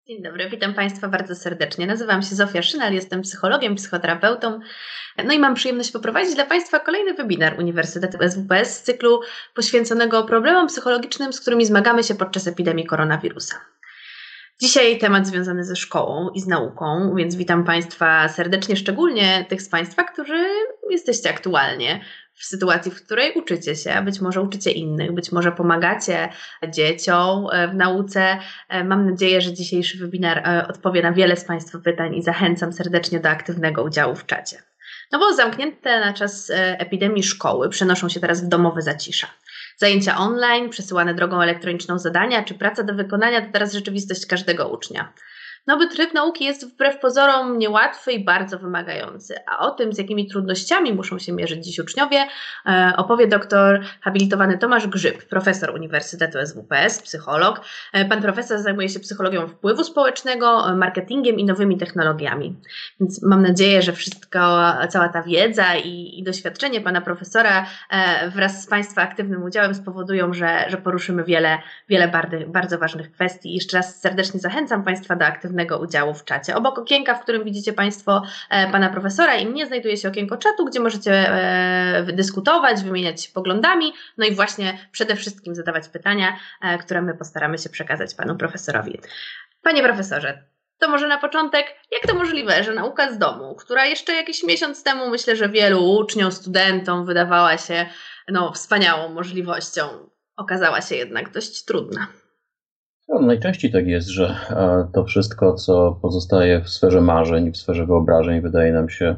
Dzień dobry, witam Państwa bardzo serdecznie. Nazywam się Zofia Szynal, jestem psychologiem, psychoterapeutą. No i mam przyjemność poprowadzić dla Państwa kolejny webinar Uniwersytetu SWPS z cyklu poświęconego problemom psychologicznym, z którymi zmagamy się podczas epidemii koronawirusa. Dzisiaj temat związany ze szkołą i z nauką, więc witam Państwa serdecznie, szczególnie tych z Państwa, którzy jesteście aktualnie w sytuacji, w której uczycie się, a być może uczycie innych, być może pomagacie dzieciom w nauce. Mam nadzieję, że dzisiejszy webinar odpowie na wiele z Państwa pytań i zachęcam serdecznie do aktywnego udziału w czacie. No bo zamknięte na czas epidemii szkoły przenoszą się teraz w domowe zacisza. Zajęcia online, przesyłane drogą elektroniczną zadania czy praca do wykonania to teraz rzeczywistość każdego ucznia. Nowy tryb nauki jest wbrew pozorom niełatwy i bardzo wymagający, a o tym, z jakimi trudnościami muszą się mierzyć dziś uczniowie, opowie doktor habilitowany Tomasz Grzyb, profesor Uniwersytetu SWPS, psycholog. Pan profesor zajmuje się psychologią wpływu społecznego, marketingiem i nowymi technologiami. Więc mam nadzieję, że cała ta wiedza i doświadczenie pana profesora wraz z Państwa aktywnym udziałem spowodują, że poruszymy wiele bardzo ważnych kwestii. Jeszcze raz serdecznie zachęcam Państwa do aktywnego udziału w czacie. Obok okienka, w którym widzicie Państwo pana profesora i mnie, znajduje się okienko czatu, gdzie możecie dyskutować, wymieniać się poglądami, no i właśnie przede wszystkim zadawać pytania, które my postaramy się przekazać panu profesorowi. Panie profesorze, to może na początek, jak to możliwe, że nauka z domu, która jeszcze jakiś miesiąc temu, myślę, że wielu uczniom, studentom wydawała się wspaniałą możliwością, okazała się jednak dość trudna? No, najczęściej tak jest, że to wszystko, co pozostaje w sferze marzeń, w sferze wyobrażeń, wydaje nam się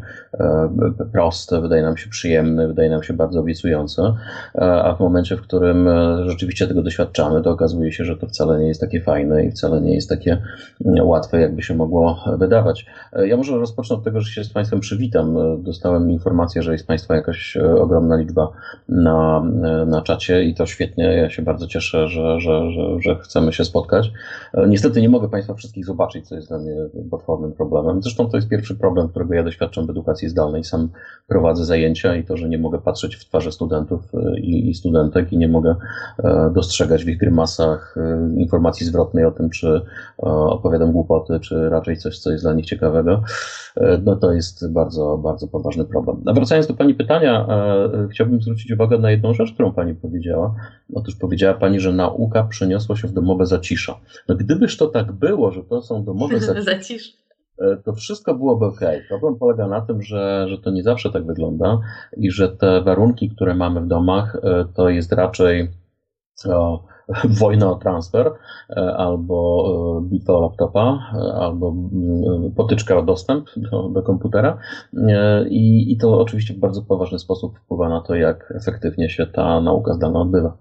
proste, wydaje nam się przyjemne, wydaje nam się bardzo obiecujące, a w momencie, w którym rzeczywiście tego doświadczamy, to okazuje się, że to wcale nie jest takie fajne i wcale nie jest takie łatwe, jakby się mogło wydawać. Ja może rozpocznę od tego, że się z Państwem przywitam. Dostałem informację, że jest Państwa jakaś ogromna liczba na czacie i to świetnie. Ja się bardzo cieszę, że chcemy się spotkać. Niestety nie mogę Państwa wszystkich zobaczyć, co jest dla mnie potwornym problemem. Zresztą to jest pierwszy problem, którego ja doświadczam w edukacji zdalnej. Sam prowadzę zajęcia i to, że nie mogę patrzeć w twarze studentów i studentek i nie mogę dostrzegać w ich grymasach informacji zwrotnej o tym, czy opowiadam głupoty, czy raczej coś, co jest dla nich ciekawego, no to jest bardzo, bardzo poważny problem. A wracając do Pani pytania, chciałbym zwrócić uwagę na jedną rzecz, którą Pani powiedziała. Otóż powiedziała Pani, że nauka przeniosła się w domowe zacisza. No gdybyż to tak było, że to są domowe zacisza, to wszystko byłoby okej. Problem polega na tym, że to nie zawsze tak wygląda i że te warunki, które mamy w domach, to jest raczej wojna o transfer, albo bitwa o laptopa, albo potyczka o dostęp do komputera i to oczywiście w bardzo poważny sposób wpływa na to, jak efektywnie się ta nauka zdalna odbywa.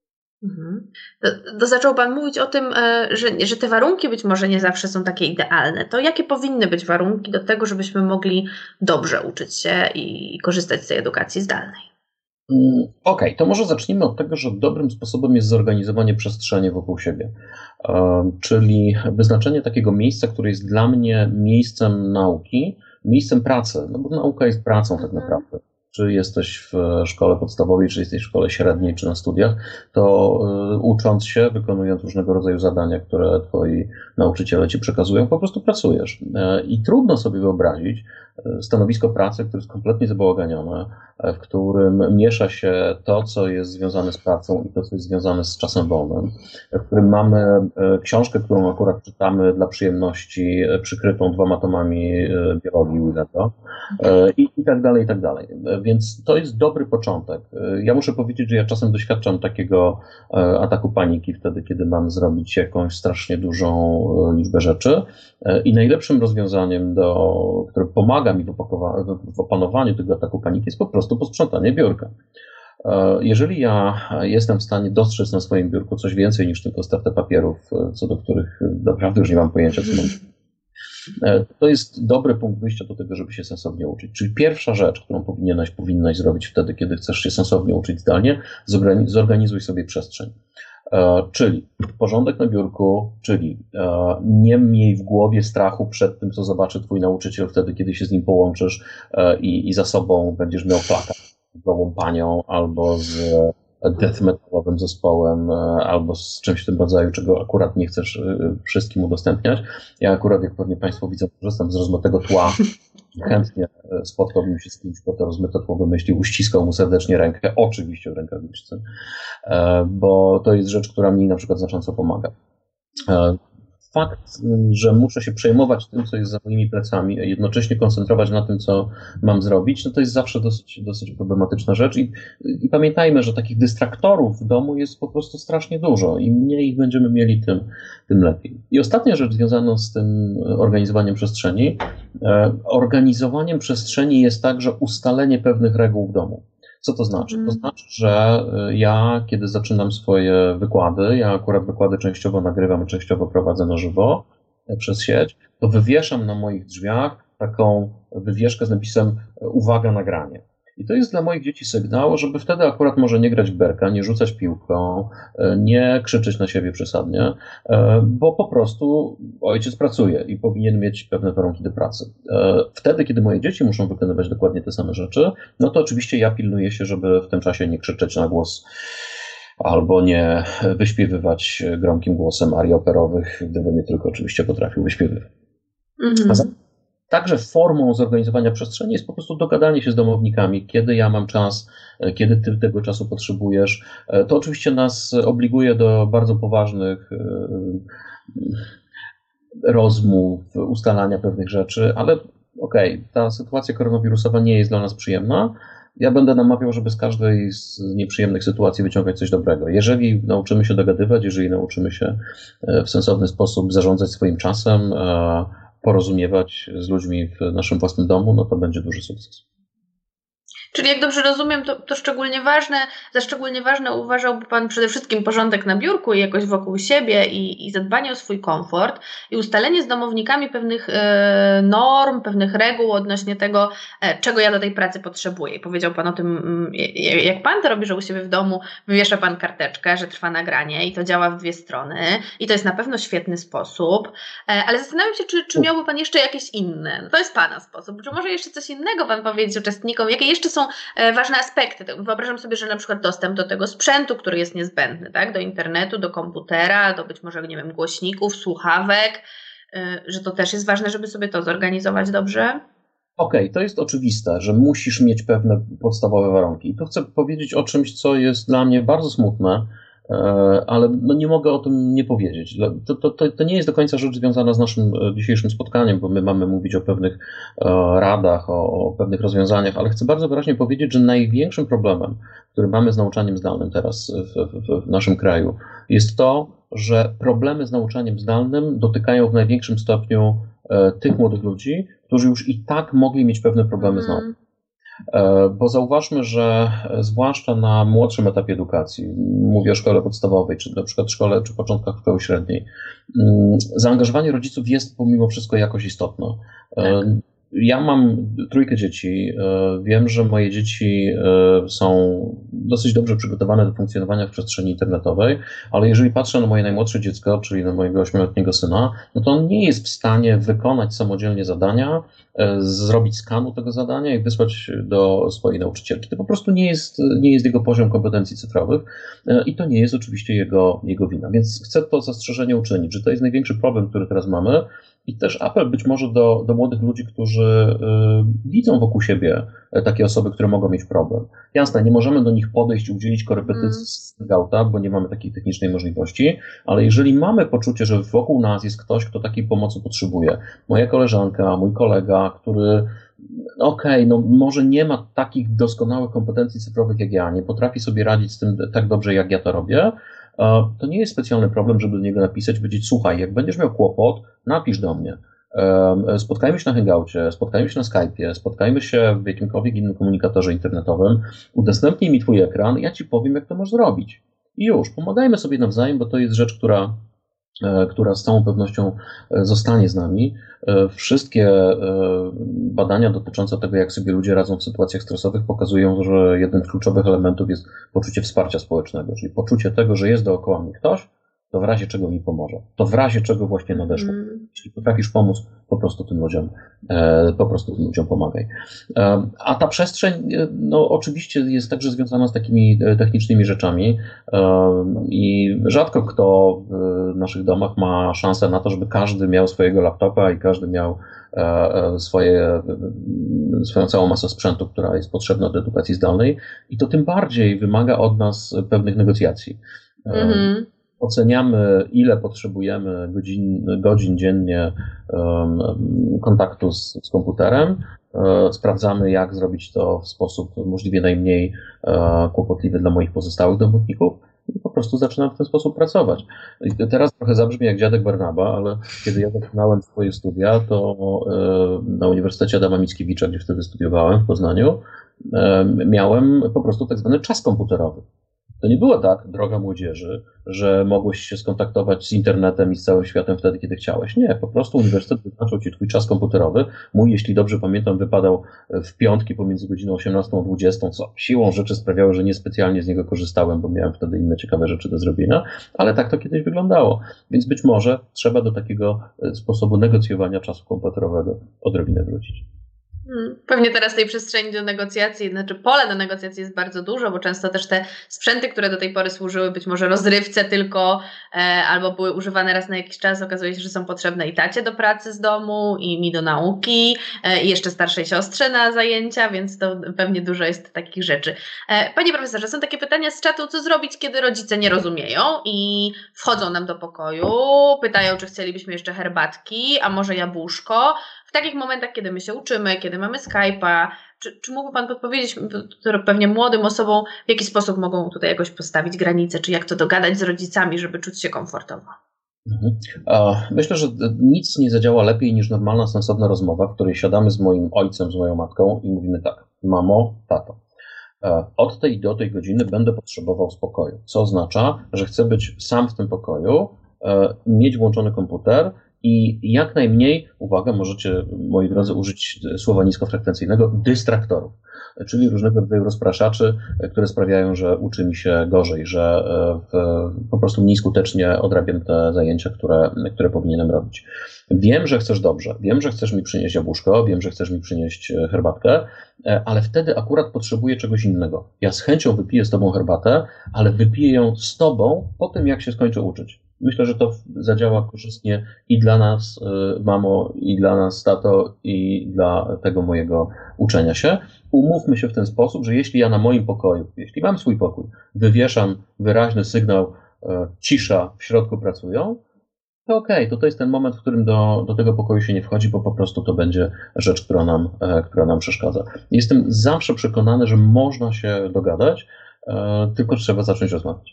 To zaczął Pan mówić o tym, że te warunki być może nie zawsze są takie idealne. To jakie powinny być warunki do tego, żebyśmy mogli dobrze uczyć się i korzystać z tej edukacji zdalnej? Okej, to może zacznijmy od tego, że dobrym sposobem jest zorganizowanie przestrzeni wokół siebie, czyli wyznaczenie takiego miejsca, które jest dla mnie miejscem nauki, miejscem pracy, no bo nauka jest pracą tak naprawdę. Czy jesteś w szkole podstawowej, czy jesteś w szkole średniej, czy na studiach, to ucząc się, wykonując różnego rodzaju zadania, które twoi nauczyciele ci przekazują, po prostu pracujesz. I trudno sobie wyobrazić stanowisko pracy, które jest kompletnie zabałaganione, w którym miesza się to, co jest związane z pracą i to, co jest związane z czasem wolnym, w którym mamy książkę, którą akurat czytamy dla przyjemności, przykrytą 2 tomami biologii Willeta i tak dalej, i tak dalej. Więc to jest dobry początek. Ja muszę powiedzieć, że ja czasem doświadczam takiego ataku paniki wtedy, kiedy mam zrobić jakąś strasznie dużą liczbę rzeczy i najlepszym rozwiązaniem, które pomaga mi w opanowaniu tego ataku paniki, jest po prostu posprzątanie biurka. Jeżeli ja jestem w stanie dostrzec na swoim biurku coś więcej niż tylko stertę papierów, co do których naprawdę już nie mam pojęcia, co mam, to jest dobry punkt wyjścia do tego, żeby się sensownie uczyć. Czyli pierwsza rzecz, którą powinnaś zrobić wtedy, kiedy chcesz się sensownie uczyć zdalnie, zorganizuj sobie przestrzeń. Czyli porządek na biurku, czyli nie miej w głowie strachu przed tym, co zobaczy twój nauczyciel wtedy, kiedy się z nim połączysz i za sobą będziesz miał plakat z nową panią albo z death metalowym zespołem albo z czymś w tym rodzaju, czego akurat nie chcesz wszystkim udostępniać. Ja akurat, jak pewnie Państwo widzą, korzystam z rozmytego tła. Chętnie spotkałbym się z kimś, kto to rozmyte tło wymyślił, uściskał mu serdecznie rękę, oczywiście w rękawiczce, bo to jest rzecz, która mi na przykład znacząco pomaga. Fakt, że muszę się przejmować tym, co jest za moimi plecami, a jednocześnie koncentrować na tym, co mam zrobić, no to jest zawsze dosyć problematyczna rzecz i pamiętajmy, że takich dystraktorów w domu jest po prostu strasznie dużo. Im mniej ich będziemy mieli, tym lepiej. I ostatnia rzecz związana z tym organizowaniem przestrzeni. Organizowaniem przestrzeni jest także ustalenie pewnych reguł w domu. Co to znaczy? To znaczy, że ja, kiedy zaczynam swoje wykłady, ja akurat wykłady częściowo nagrywam, częściowo prowadzę na żywo przez sieć, to wywieszam na moich drzwiach taką wywieszkę z napisem uwaga, nagranie. I to jest dla moich dzieci sygnał, żeby wtedy akurat może nie grać w berka, nie rzucać piłką, nie krzyczeć na siebie przesadnie, bo po prostu ojciec pracuje i powinien mieć pewne warunki do pracy. Wtedy, kiedy moje dzieci muszą wykonywać dokładnie te same rzeczy, no to oczywiście ja pilnuję się, żeby w tym czasie nie krzyczeć na głos albo nie wyśpiewywać gromkim głosem arii operowych, gdybym je tylko oczywiście potrafił wyśpiewywać. Także formą zorganizowania przestrzeni jest po prostu dogadanie się z domownikami, kiedy ja mam czas, kiedy ty tego czasu potrzebujesz. To oczywiście nas obliguje do bardzo poważnych rozmów, ustalania pewnych rzeczy, ale okej, ta sytuacja koronawirusowa nie jest dla nas przyjemna. Ja będę namawiał, żeby z każdej z nieprzyjemnych sytuacji wyciągać coś dobrego. Jeżeli nauczymy się dogadywać, jeżeli nauczymy się w sensowny sposób zarządzać swoim czasem, porozumiewać z ludźmi w naszym własnym domu, no to będzie duży sukces. Czyli jak dobrze rozumiem, to szczególnie ważne, za szczególnie ważne uważałby Pan przede wszystkim porządek na biurku i jakoś wokół siebie i zadbanie o swój komfort i ustalenie z domownikami pewnych norm, pewnych reguł odnośnie tego, czego ja do tej pracy potrzebuję. I powiedział Pan o tym, jak Pan to robi, że u siebie w domu wywiesza Pan karteczkę, że trwa nagranie i to działa w dwie strony i to jest na pewno świetny sposób, ale zastanawiam się, czy miałby Pan jeszcze jakieś inne. No to jest Pana sposób. Czy może jeszcze coś innego Pan powiedzieć uczestnikom? Jakie jeszcze są ważne aspekty? Wyobrażam sobie, że na przykład dostęp do tego sprzętu, który jest niezbędny, tak? Do internetu, do komputera, do być może, nie wiem, głośników, słuchawek, że to też jest ważne, żeby sobie to zorganizować dobrze? Okej, to jest oczywiste, że musisz mieć pewne podstawowe warunki. I tu chcę powiedzieć o czymś, co jest dla mnie bardzo smutne, ale no nie mogę o tym nie powiedzieć. To nie jest do końca rzecz związana z naszym dzisiejszym spotkaniem, bo my mamy mówić o pewnych radach, o pewnych rozwiązaniach, ale chcę bardzo wyraźnie powiedzieć, że największym problemem, który mamy z nauczaniem zdalnym teraz w naszym kraju, jest to, że problemy z nauczaniem zdalnym dotykają w największym stopniu tych młodych ludzi, którzy już i tak mogli mieć pewne problemy z nauką. Bo zauważmy, że zwłaszcza na młodszym etapie edukacji, mówię o szkole podstawowej, czy na przykład szkole, czy początkach szkoły średniej, zaangażowanie rodziców jest pomimo wszystko jakoś istotne. Tak. Ja mam 3 dzieci. Wiem, że moje dzieci są dosyć dobrze przygotowane do funkcjonowania w przestrzeni internetowej, ale jeżeli patrzę na moje najmłodsze dziecko, czyli na mojego 8-letniego syna, no to on nie jest w stanie wykonać samodzielnie zadania, zrobić skanu tego zadania i wysłać do swojej nauczycielki. To po prostu nie jest jego poziom kompetencji cyfrowych i to nie jest oczywiście jego wina. Więc chcę to zastrzeżenie uczynić, że to jest największy problem, który teraz mamy. I też apel być może do młodych ludzi, którzy widzą wokół siebie takie osoby, które mogą mieć problem. Jasne, nie możemy do nich podejść i udzielić korepetycji z Hangouta, bo nie mamy takiej technicznej możliwości, ale jeżeli mamy poczucie, że wokół nas jest ktoś, kto takiej pomocy potrzebuje, moja koleżanka, mój kolega, który no może nie ma takich doskonałych kompetencji cyfrowych jak ja, nie potrafi sobie radzić z tym tak dobrze, jak ja to robię, to nie jest specjalny problem, żeby do niego napisać, powiedzieć: słuchaj, jak będziesz miał kłopot, napisz do mnie. Spotkajmy się na Hangoucie, spotkajmy się na Skype'ie, spotkajmy się w jakimkolwiek innym komunikatorze internetowym, udostępnij mi twój ekran, ja ci powiem, jak to możesz zrobić. I już, pomagajmy sobie nawzajem, bo to jest rzecz, która z całą pewnością zostanie z nami. Wszystkie badania dotyczące tego, jak sobie ludzie radzą w sytuacjach stresowych, pokazują, że jednym z kluczowych elementów jest poczucie wsparcia społecznego, czyli poczucie tego, że jest dookoła mnie ktoś, to w razie czego mi pomoże, to w razie czego właśnie nadeszło. Jeśli potrafisz pomóc, po prostu tym ludziom pomagaj. A ta przestrzeń, no oczywiście jest także związana z takimi technicznymi rzeczami i rzadko kto w naszych domach ma szansę na to, żeby każdy miał swojego laptopa i każdy miał swoją całą masę sprzętu, która jest potrzebna do edukacji zdalnej, i to tym bardziej wymaga od nas pewnych negocjacji. Oceniamy, ile potrzebujemy godzin dziennie kontaktu z komputerem, sprawdzamy, jak zrobić to w sposób możliwie najmniej kłopotliwy dla moich pozostałych domowników, i po prostu zaczynam w ten sposób pracować. I teraz trochę zabrzmi jak dziadek Barnaba, ale kiedy ja zaczynałem swoje studia, to na Uniwersytecie Adama Mickiewicza, gdzie wtedy studiowałem w Poznaniu, miałem po prostu tak zwany czas komputerowy. To nie było tak, droga młodzieży, że mogłeś się skontaktować z internetem i z całym światem wtedy, kiedy chciałeś. Nie, po prostu uniwersytet wyznaczył ci twój czas komputerowy. Mój, jeśli dobrze pamiętam, wypadał w piątki pomiędzy godziną 18 a 20, co siłą rzeczy sprawiało, że niespecjalnie z niego korzystałem, bo miałem wtedy inne ciekawe rzeczy do zrobienia, ale tak to kiedyś wyglądało. Więc być może trzeba do takiego sposobu negocjowania czasu komputerowego odrobinę wrócić. Pewnie teraz tej przestrzeni do negocjacji, znaczy pole do negocjacji jest bardzo dużo, bo często też te sprzęty, które do tej pory służyły być może rozrywce tylko, albo były używane raz na jakiś czas, okazuje się, że są potrzebne i tacie do pracy z domu, i mi do nauki, i jeszcze starszej siostrze na zajęcia, więc to pewnie dużo jest takich rzeczy. Panie profesorze, są takie pytania z czatu, co zrobić, kiedy rodzice nie rozumieją i wchodzą nam do pokoju, pytają, czy chcielibyśmy jeszcze herbatki, a może jabłuszko. W takich momentach, kiedy my się uczymy, kiedy mamy Skype'a, czy mógłby Pan podpowiedzieć pewnie młodym osobom, w jaki sposób mogą tutaj jakoś postawić granice, czy jak to dogadać z rodzicami, żeby czuć się komfortowo? Myślę, że nic nie zadziała lepiej niż normalna, sensowna rozmowa, w której siadamy z moim ojcem, z moją matką i mówimy tak: mamo, tato, od tej do tej godziny będę potrzebował spokoju, co oznacza, że chcę być sam w tym pokoju, mieć włączony komputer i jak najmniej, uwaga, możecie, moi drodzy, użyć słowa niskofrekwencyjnego, dystraktorów, czyli różnego rodzaju rozpraszaczy, które sprawiają, że uczy mi się gorzej, że po prostu mniej skutecznie odrabiam te zajęcia, które powinienem robić. Wiem, że chcesz dobrze, wiem, że chcesz mi przynieść jabłuszko, wiem, że chcesz mi przynieść herbatkę, ale wtedy akurat potrzebuję czegoś innego. Ja z chęcią wypiję z tobą herbatę, ale wypiję ją z tobą po tym, jak się skończę uczyć. Myślę, że to zadziała korzystnie i dla nas, mamo, i dla nas, tato, i dla tego mojego uczenia się. Umówmy się w ten sposób, że jeśli ja na moim pokoju, jeśli mam swój pokój, wywieszam wyraźny sygnał cisza, w środku pracują, to okej, to jest ten moment, w którym do tego pokoju się nie wchodzi, bo po prostu to będzie rzecz, która nam przeszkadza. Jestem zawsze przekonany, że można się dogadać, tylko trzeba zacząć rozmawiać.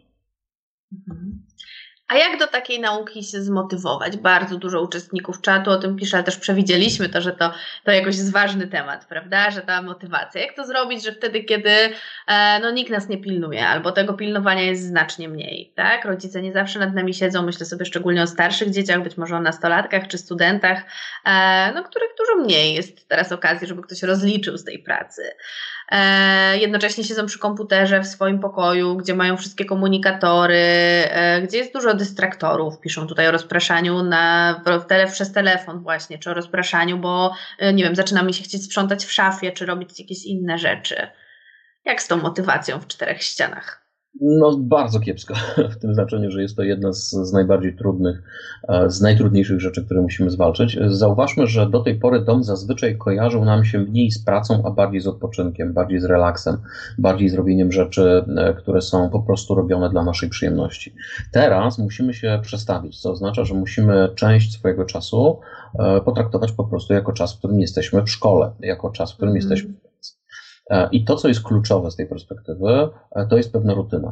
A jak do takiej nauki się zmotywować? Bardzo dużo uczestników czatu o tym pisze, ale też przewidzieliśmy to, że to jakoś jest ważny temat, prawda? Że ta motywacja. Jak to zrobić, że wtedy, kiedy nikt nas nie pilnuje, albo tego pilnowania jest znacznie mniej, tak? Rodzice nie zawsze nad nami siedzą, myślę sobie szczególnie o starszych dzieciach, być może o nastolatkach czy studentach, których dużo mniej jest teraz okazji, żeby ktoś rozliczył z tej pracy. Jednocześnie siedzą przy komputerze w swoim pokoju, gdzie mają wszystkie komunikatory, gdzie jest dużo dystraktorów. Piszą tutaj o rozpraszaniu przez telefon właśnie, czy o rozpraszaniu, bo nie wiem, zaczyna mi się chcieć sprzątać w szafie, czy robić jakieś inne rzeczy. Jak z tą motywacją w czterech ścianach? No bardzo kiepsko, w tym znaczeniu, że jest to jedna z najbardziej trudnych, z najtrudniejszych rzeczy, które musimy zwalczyć. Zauważmy, że do tej pory dom zazwyczaj kojarzył nam się mniej z pracą, a bardziej z odpoczynkiem, bardziej z relaksem, bardziej z robieniem rzeczy, które są po prostu robione dla naszej przyjemności. Teraz musimy się przestawić, co oznacza, że musimy część swojego czasu potraktować po prostu jako czas, w którym jesteśmy w szkole, jako czas, w którym jesteśmy w pracy. I to, co jest kluczowe z tej perspektywy, to jest pewna rutyna.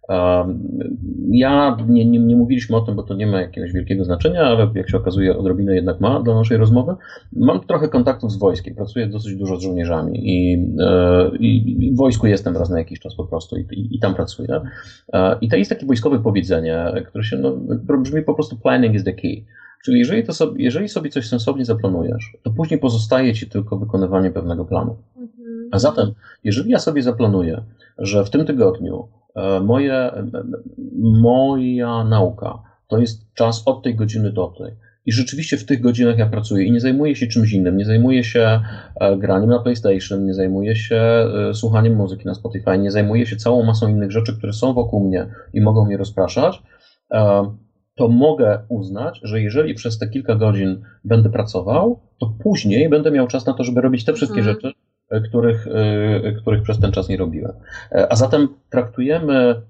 Nie mówiliśmy o tym, bo to nie ma jakiegoś wielkiego znaczenia, ale jak się okazuje, odrobinę jednak ma dla naszej rozmowy. Mam trochę kontaktów z wojskiem, pracuję dosyć dużo z żołnierzami i w wojsku jestem raz na jakiś czas po prostu i tam pracuję. I to jest takie wojskowe powiedzenie, które brzmi po prostu planning is the key. Czyli jeżeli sobie coś sensownie zaplanujesz, to później pozostaje ci tylko wykonywanie pewnego planu. A zatem, jeżeli ja sobie zaplanuję, że w tym tygodniu moja nauka to jest czas od tej godziny do tej. I rzeczywiście w tych godzinach ja pracuję i nie zajmuję się czymś innym, nie zajmuję się graniem na PlayStation, nie zajmuję się słuchaniem muzyki na Spotify, nie zajmuję się całą masą innych rzeczy, które są wokół mnie i mogą mnie rozpraszać, to mogę uznać, że jeżeli przez te kilka godzin będę pracował, to później będę miał czas na to, żeby robić te wszystkie rzeczy, których przez ten czas nie robiłem. A zatem traktujemy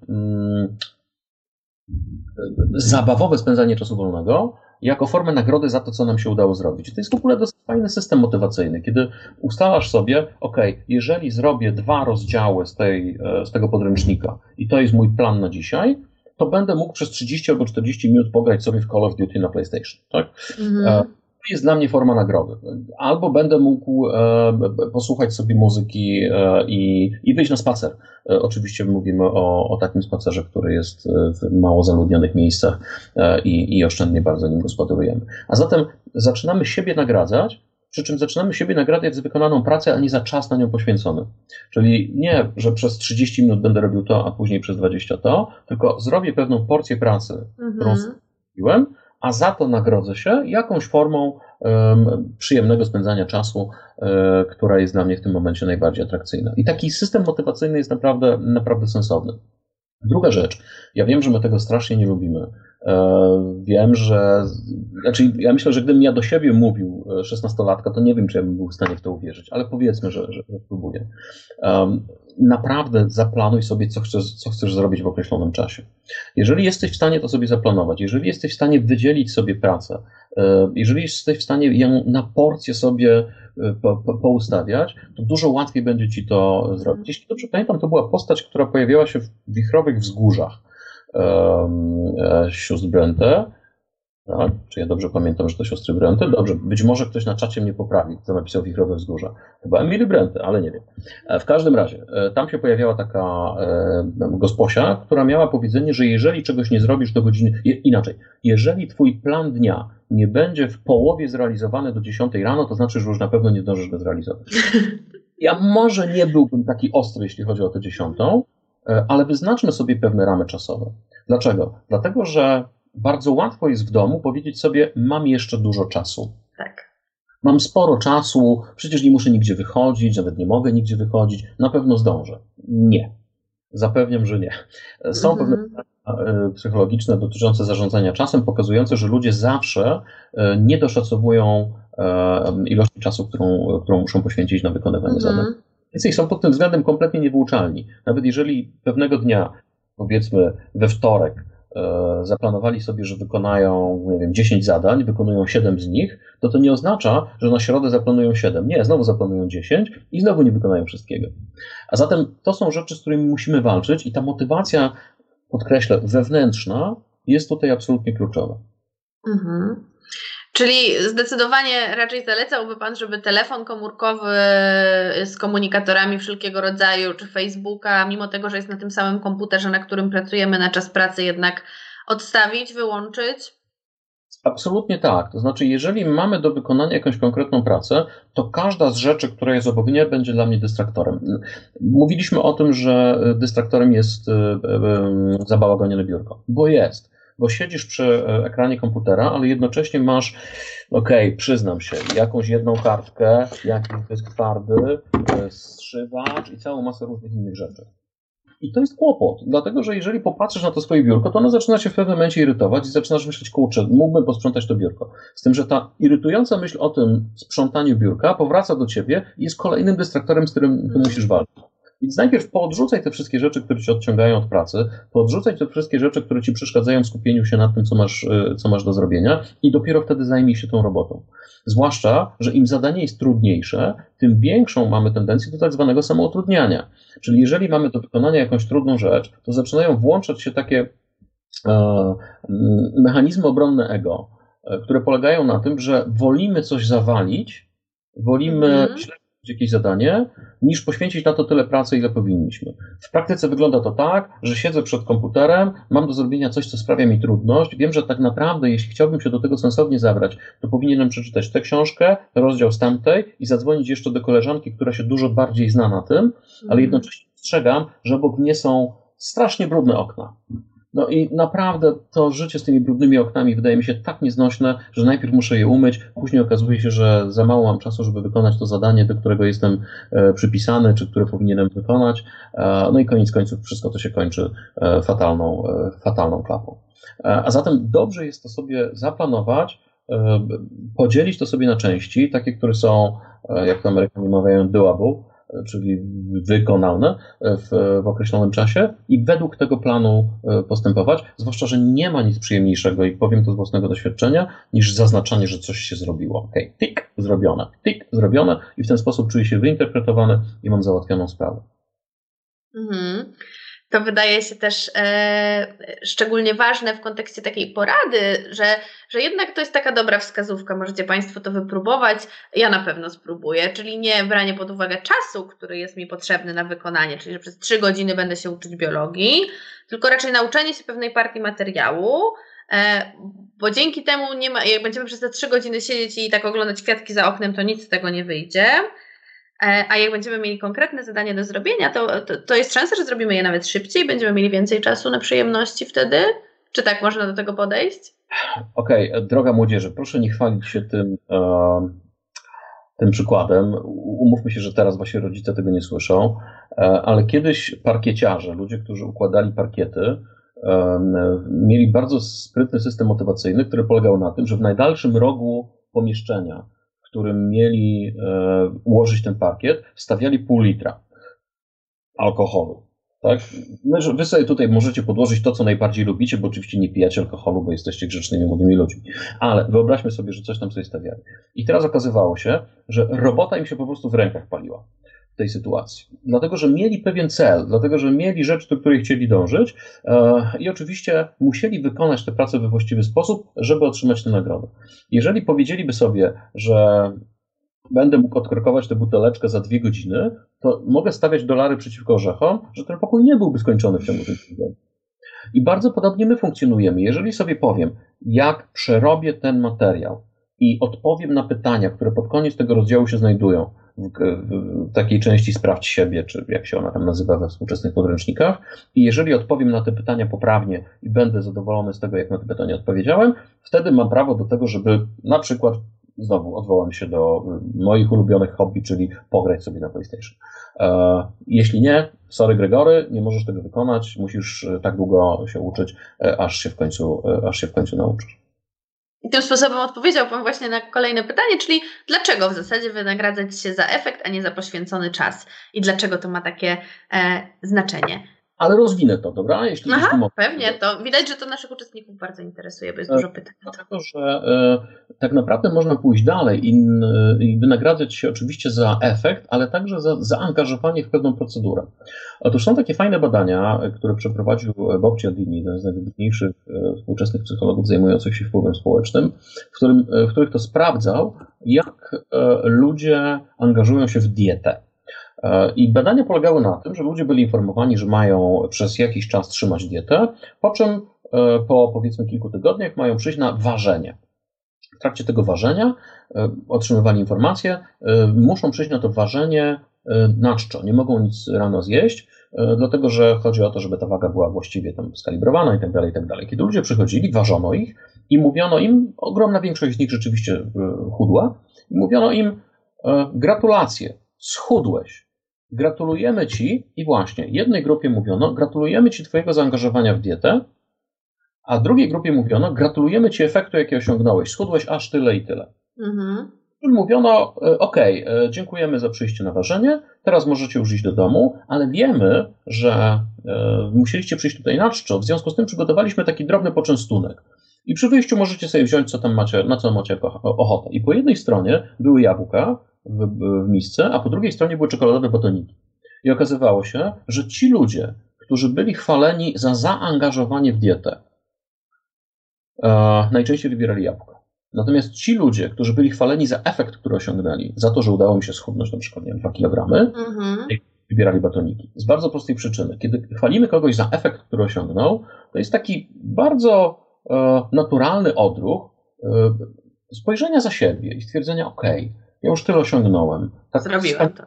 zabawowe spędzanie czasu wolnego jako formę nagrody za to, co nam się udało zrobić. To jest w ogóle dosyć fajny system motywacyjny, kiedy ustalasz sobie, jeżeli zrobię 2 rozdziały z tego podręcznika i to jest mój plan na dzisiaj, to będę mógł przez 30 albo 40 minut pograć sobie w Call of Duty na PlayStation. Tak? To jest dla mnie forma nagrody. Albo będę mógł posłuchać sobie muzyki i wyjść na spacer. Oczywiście mówimy o takim spacerze, który jest w mało zaludnionych miejscach i oszczędnie bardzo nim gospodarujemy. A zatem zaczynamy siebie nagradzać, przy czym zaczynamy siebie nagradzać za wykonaną pracę, a nie za czas na nią poświęcony. Czyli nie, że przez 30 minut będę robił to, a później przez 20 to, tylko zrobię pewną porcję pracy, którą zrobiłem, a za to nagrodzę się jakąś formą przyjemnego spędzania czasu, która jest dla mnie w tym momencie najbardziej atrakcyjna. I taki system motywacyjny jest naprawdę sensowny. Druga rzecz, ja wiem, że my tego strasznie nie lubimy. Wiem, ja myślę, że gdybym ja do siebie mówił 16-latka, to nie wiem, czy ja bym był w stanie w to uwierzyć, ale powiedzmy, że spróbuję. Naprawdę zaplanuj sobie, co chcesz zrobić w określonym czasie. Jeżeli jesteś w stanie to sobie zaplanować, jeżeli jesteś w stanie wydzielić sobie pracę, jeżeli jesteś w stanie ją na porcję sobie poustawiać, to dużo łatwiej będzie ci to zrobić. Jeśli dobrze pamiętam, to była postać, która pojawiała się w Wichrowych Wzgórzach sióstr Brontë. Tak? Czy ja dobrze pamiętam, że to siostry Brontë? Dobrze, być może ktoś na czacie mnie poprawi, kto napisał Wichrowe Wzgórza. Chyba Emily Brontë, ale nie wiem. W każdym razie, tam się pojawiała taka gosposia, która miała powiedzenie, że jeżeli czegoś nie zrobisz do godziny... Inaczej, jeżeli twój plan dnia nie będzie w połowie zrealizowany do 10 rano, to znaczy, że już na pewno nie zdążysz go zrealizować. Ja może nie byłbym taki ostry, jeśli chodzi o tę 10, ale wyznaczmy sobie pewne ramy czasowe. Dlaczego? Dlatego, że bardzo łatwo jest w domu powiedzieć sobie, mam jeszcze dużo czasu. Tak. Mam sporo czasu, przecież nie muszę nigdzie wychodzić, nawet nie mogę nigdzie wychodzić, na pewno zdążę. Nie. Zapewniam, że nie. Są pewne psychologiczne dotyczące zarządzania czasem, pokazujące, że ludzie zawsze nie doszacowują ilości czasu, którą muszą poświęcić na wykonywanie zadań. Więc są pod tym względem kompletnie niewyuczalni. Nawet jeżeli pewnego dnia, powiedzmy we wtorek, zaplanowali sobie, że wykonają, nie wiem, 10 zadań, wykonują 7 z nich, to nie oznacza, że na środę zaplanują 7. Nie, znowu zaplanują 10 i znowu nie wykonają wszystkiego. A zatem to są rzeczy, z którymi musimy walczyć i ta motywacja, podkreślę, wewnętrzna jest tutaj absolutnie kluczowa. Czyli zdecydowanie raczej zalecałby Pan, żeby telefon komórkowy z komunikatorami wszelkiego rodzaju, czy Facebooka, mimo tego, że jest na tym samym komputerze, na którym pracujemy na czas pracy, jednak odstawić, wyłączyć? Absolutnie tak. To znaczy, jeżeli mamy do wykonania jakąś konkretną pracę, to każda z rzeczy, która jest obok mnie, będzie dla mnie dystraktorem. Mówiliśmy o tym, że dystraktorem jest zabałagonione biurko, bo jest. Bo siedzisz przy ekranie komputera, ale jednocześnie masz, przyznam się, jakąś jedną kartkę, jakiś dysk twardy, zszywacz i całą masę różnych innych rzeczy. I to jest kłopot, dlatego że jeżeli popatrzysz na to swoje biurko, to ono zaczyna się w pewnym momencie irytować i zaczynasz myśleć, kurczę, mógłbym posprzątać to biurko. Z tym, że ta irytująca myśl o tym sprzątaniu biurka powraca do ciebie i jest kolejnym dystraktorem, z którym ty musisz walczyć. Więc najpierw poodrzucaj te wszystkie rzeczy, które cię odciągają od pracy, poodrzucaj te wszystkie rzeczy, które ci przeszkadzają w skupieniu się na tym, co masz do zrobienia i dopiero wtedy zajmij się tą robotą. Zwłaszcza, że im zadanie jest trudniejsze, tym większą mamy tendencję do tak zwanego samoutrudniania. Czyli jeżeli mamy do wykonania jakąś trudną rzecz, to zaczynają włączać się takie mechanizmy obronne ego, które polegają na tym, że wolimy coś zawalić, wolimy jakieś zadanie, niż poświęcić na to tyle pracy, ile powinniśmy. W praktyce wygląda to tak, że siedzę przed komputerem, mam do zrobienia coś, co sprawia mi trudność, wiem, że tak naprawdę, jeśli chciałbym się do tego sensownie zabrać, to powinienem przeczytać tę książkę, rozdział z tamtej i zadzwonić jeszcze do koleżanki, która się dużo bardziej zna na tym, ale jednocześnie dostrzegam, że obok mnie są strasznie brudne okna. No i naprawdę to życie z tymi brudnymi oknami wydaje mi się tak nieznośne, że najpierw muszę je umyć, później okazuje się, że za mało mam czasu, żeby wykonać to zadanie, do którego jestem przypisany, czy które powinienem wykonać. No i koniec końców wszystko to się kończy fatalną klapą. A zatem dobrze jest to sobie zaplanować, podzielić to sobie na części, takie, które są, jak to Amerykanie mawiają, doable, czyli wykonalne w określonym czasie i według tego planu postępować, zwłaszcza, że nie ma nic przyjemniejszego i powiem to z własnego doświadczenia, niż zaznaczanie, że coś się zrobiło. Okej, tik, zrobione i w ten sposób czuję się wyinterpretowany i mam załatwioną sprawę. Mhm. To wydaje się też szczególnie ważne w kontekście takiej porady, że jednak to jest taka dobra wskazówka, możecie Państwo to wypróbować, ja na pewno spróbuję, czyli nie branie pod uwagę czasu, który jest mi potrzebny na wykonanie, czyli że przez 3 godziny będę się uczyć biologii, tylko raczej nauczenie się pewnej partii materiału, bo dzięki temu nie ma, jak będziemy przez te 3 godziny siedzieć i tak oglądać kwiatki za oknem, to nic z tego nie wyjdzie. A jak będziemy mieli konkretne zadanie do zrobienia, to jest szansa, że zrobimy je nawet szybciej, będziemy mieli więcej czasu na przyjemności wtedy? Czy tak można do tego podejść? Okej, droga młodzieży, proszę nie chwalić się tym przykładem. Umówmy się, że teraz właśnie rodzice tego nie słyszą, ale kiedyś parkieciarze, ludzie, którzy układali parkiety, mieli bardzo sprytny system motywacyjny, który polegał na tym, że w najdalszym rogu pomieszczenia, w którym mieli ułożyć ten parkiet, wstawiali pół litra alkoholu. Tak? Wy sobie tutaj możecie podłożyć to, co najbardziej lubicie, bo oczywiście nie pijacie alkoholu, bo jesteście grzecznymi młodymi ludźmi. Ale wyobraźmy sobie, że coś tam sobie stawiali. I teraz okazywało się, że robota im się po prostu w rękach paliła w tej sytuacji. Dlatego, że mieli pewien cel, dlatego, że mieli rzecz, do której chcieli dążyć i oczywiście musieli wykonać tę pracę we właściwy sposób, żeby otrzymać tę nagrodę. Jeżeli powiedzieliby sobie, że będę mógł odkorkować tę buteleczkę za 2 godziny, to mogę stawiać dolary przeciwko orzechom, że ten pokój nie byłby skończony w ciągu tych tygodni. I bardzo podobnie my funkcjonujemy. Jeżeli sobie powiem, jak przerobię ten materiał i odpowiem na pytania, które pod koniec tego rozdziału się znajdują, w takiej części sprawdź siebie, czy jak się ona tam nazywa we współczesnych podręcznikach, i jeżeli odpowiem na te pytania poprawnie i będę zadowolony z tego, jak na te pytania odpowiedziałem, wtedy mam prawo do tego, żeby na przykład znowu odwołam się do moich ulubionych hobby, czyli pograć sobie na PlayStation. Jeśli nie, sorry Gregory, nie możesz tego wykonać, musisz tak długo się uczyć, aż się w końcu nauczysz. I tym sposobem odpowiedział Pan właśnie na kolejne pytanie, czyli dlaczego w zasadzie wynagradzać się za efekt, a nie za poświęcony czas? I dlaczego to ma takie znaczenie? Ale rozwinę to, dobra? Jeśli pewnie. To widać, że to naszych uczestników bardzo interesuje, bo jest dużo pytań. Dlatego, że tak naprawdę można pójść dalej i wynagradzać się oczywiście za efekt, ale także za zaangażowanie w pewną procedurę. Otóż są takie fajne badania, które przeprowadził Bob Cialdini, jeden z najwybitniejszych współczesnych psychologów zajmujących się wpływem społecznym, w których to sprawdzał, jak ludzie angażują się w dietę. I badania polegały na tym, że ludzie byli informowani, że mają przez jakiś czas trzymać dietę, po czym po powiedzmy kilku tygodniach mają przyjść na ważenie. W trakcie tego ważenia otrzymywali informacje, muszą przyjść na to ważenie na czczo, nie mogą nic rano zjeść, dlatego że chodzi o to, żeby ta waga była właściwie tam skalibrowana i tak dalej, i tak dalej. Kiedy ludzie przychodzili, ważono ich i mówiono im, ogromna większość z nich rzeczywiście chudła, i mówiono im gratulacje, schudłeś. Gratulujemy Ci, i właśnie jednej grupie mówiono, gratulujemy Ci Twojego zaangażowania w dietę, a drugiej grupie mówiono, gratulujemy Ci efektu, jaki osiągnąłeś, schudłeś aż tyle i tyle. Mhm. Mówiono, okej, dziękujemy za przyjście na ważenie, teraz możecie już iść do domu, ale wiemy, że musieliście przyjść tutaj na czczo, w związku z tym przygotowaliśmy taki drobny poczęstunek. I przy wyjściu możecie sobie wziąć, co tam macie, na co macie ochotę. I po jednej stronie były jabłka w misce, a po drugiej stronie były czekoladowe batoniki. I okazywało się, że ci ludzie, którzy byli chwaleni za zaangażowanie w dietę, najczęściej wybierali jabłka. Natomiast ci ludzie, którzy byli chwaleni za efekt, który osiągnęli, za to, że udało mi się schudnąć na przykład 2 kg, wybierali batoniki. Z bardzo prostej przyczyny. Kiedy chwalimy kogoś za efekt, który osiągnął, to jest taki bardzo naturalny odruch spojrzenia za siebie i stwierdzenia, okej, ja już tyle osiągnąłem. Tak zrobiłem to.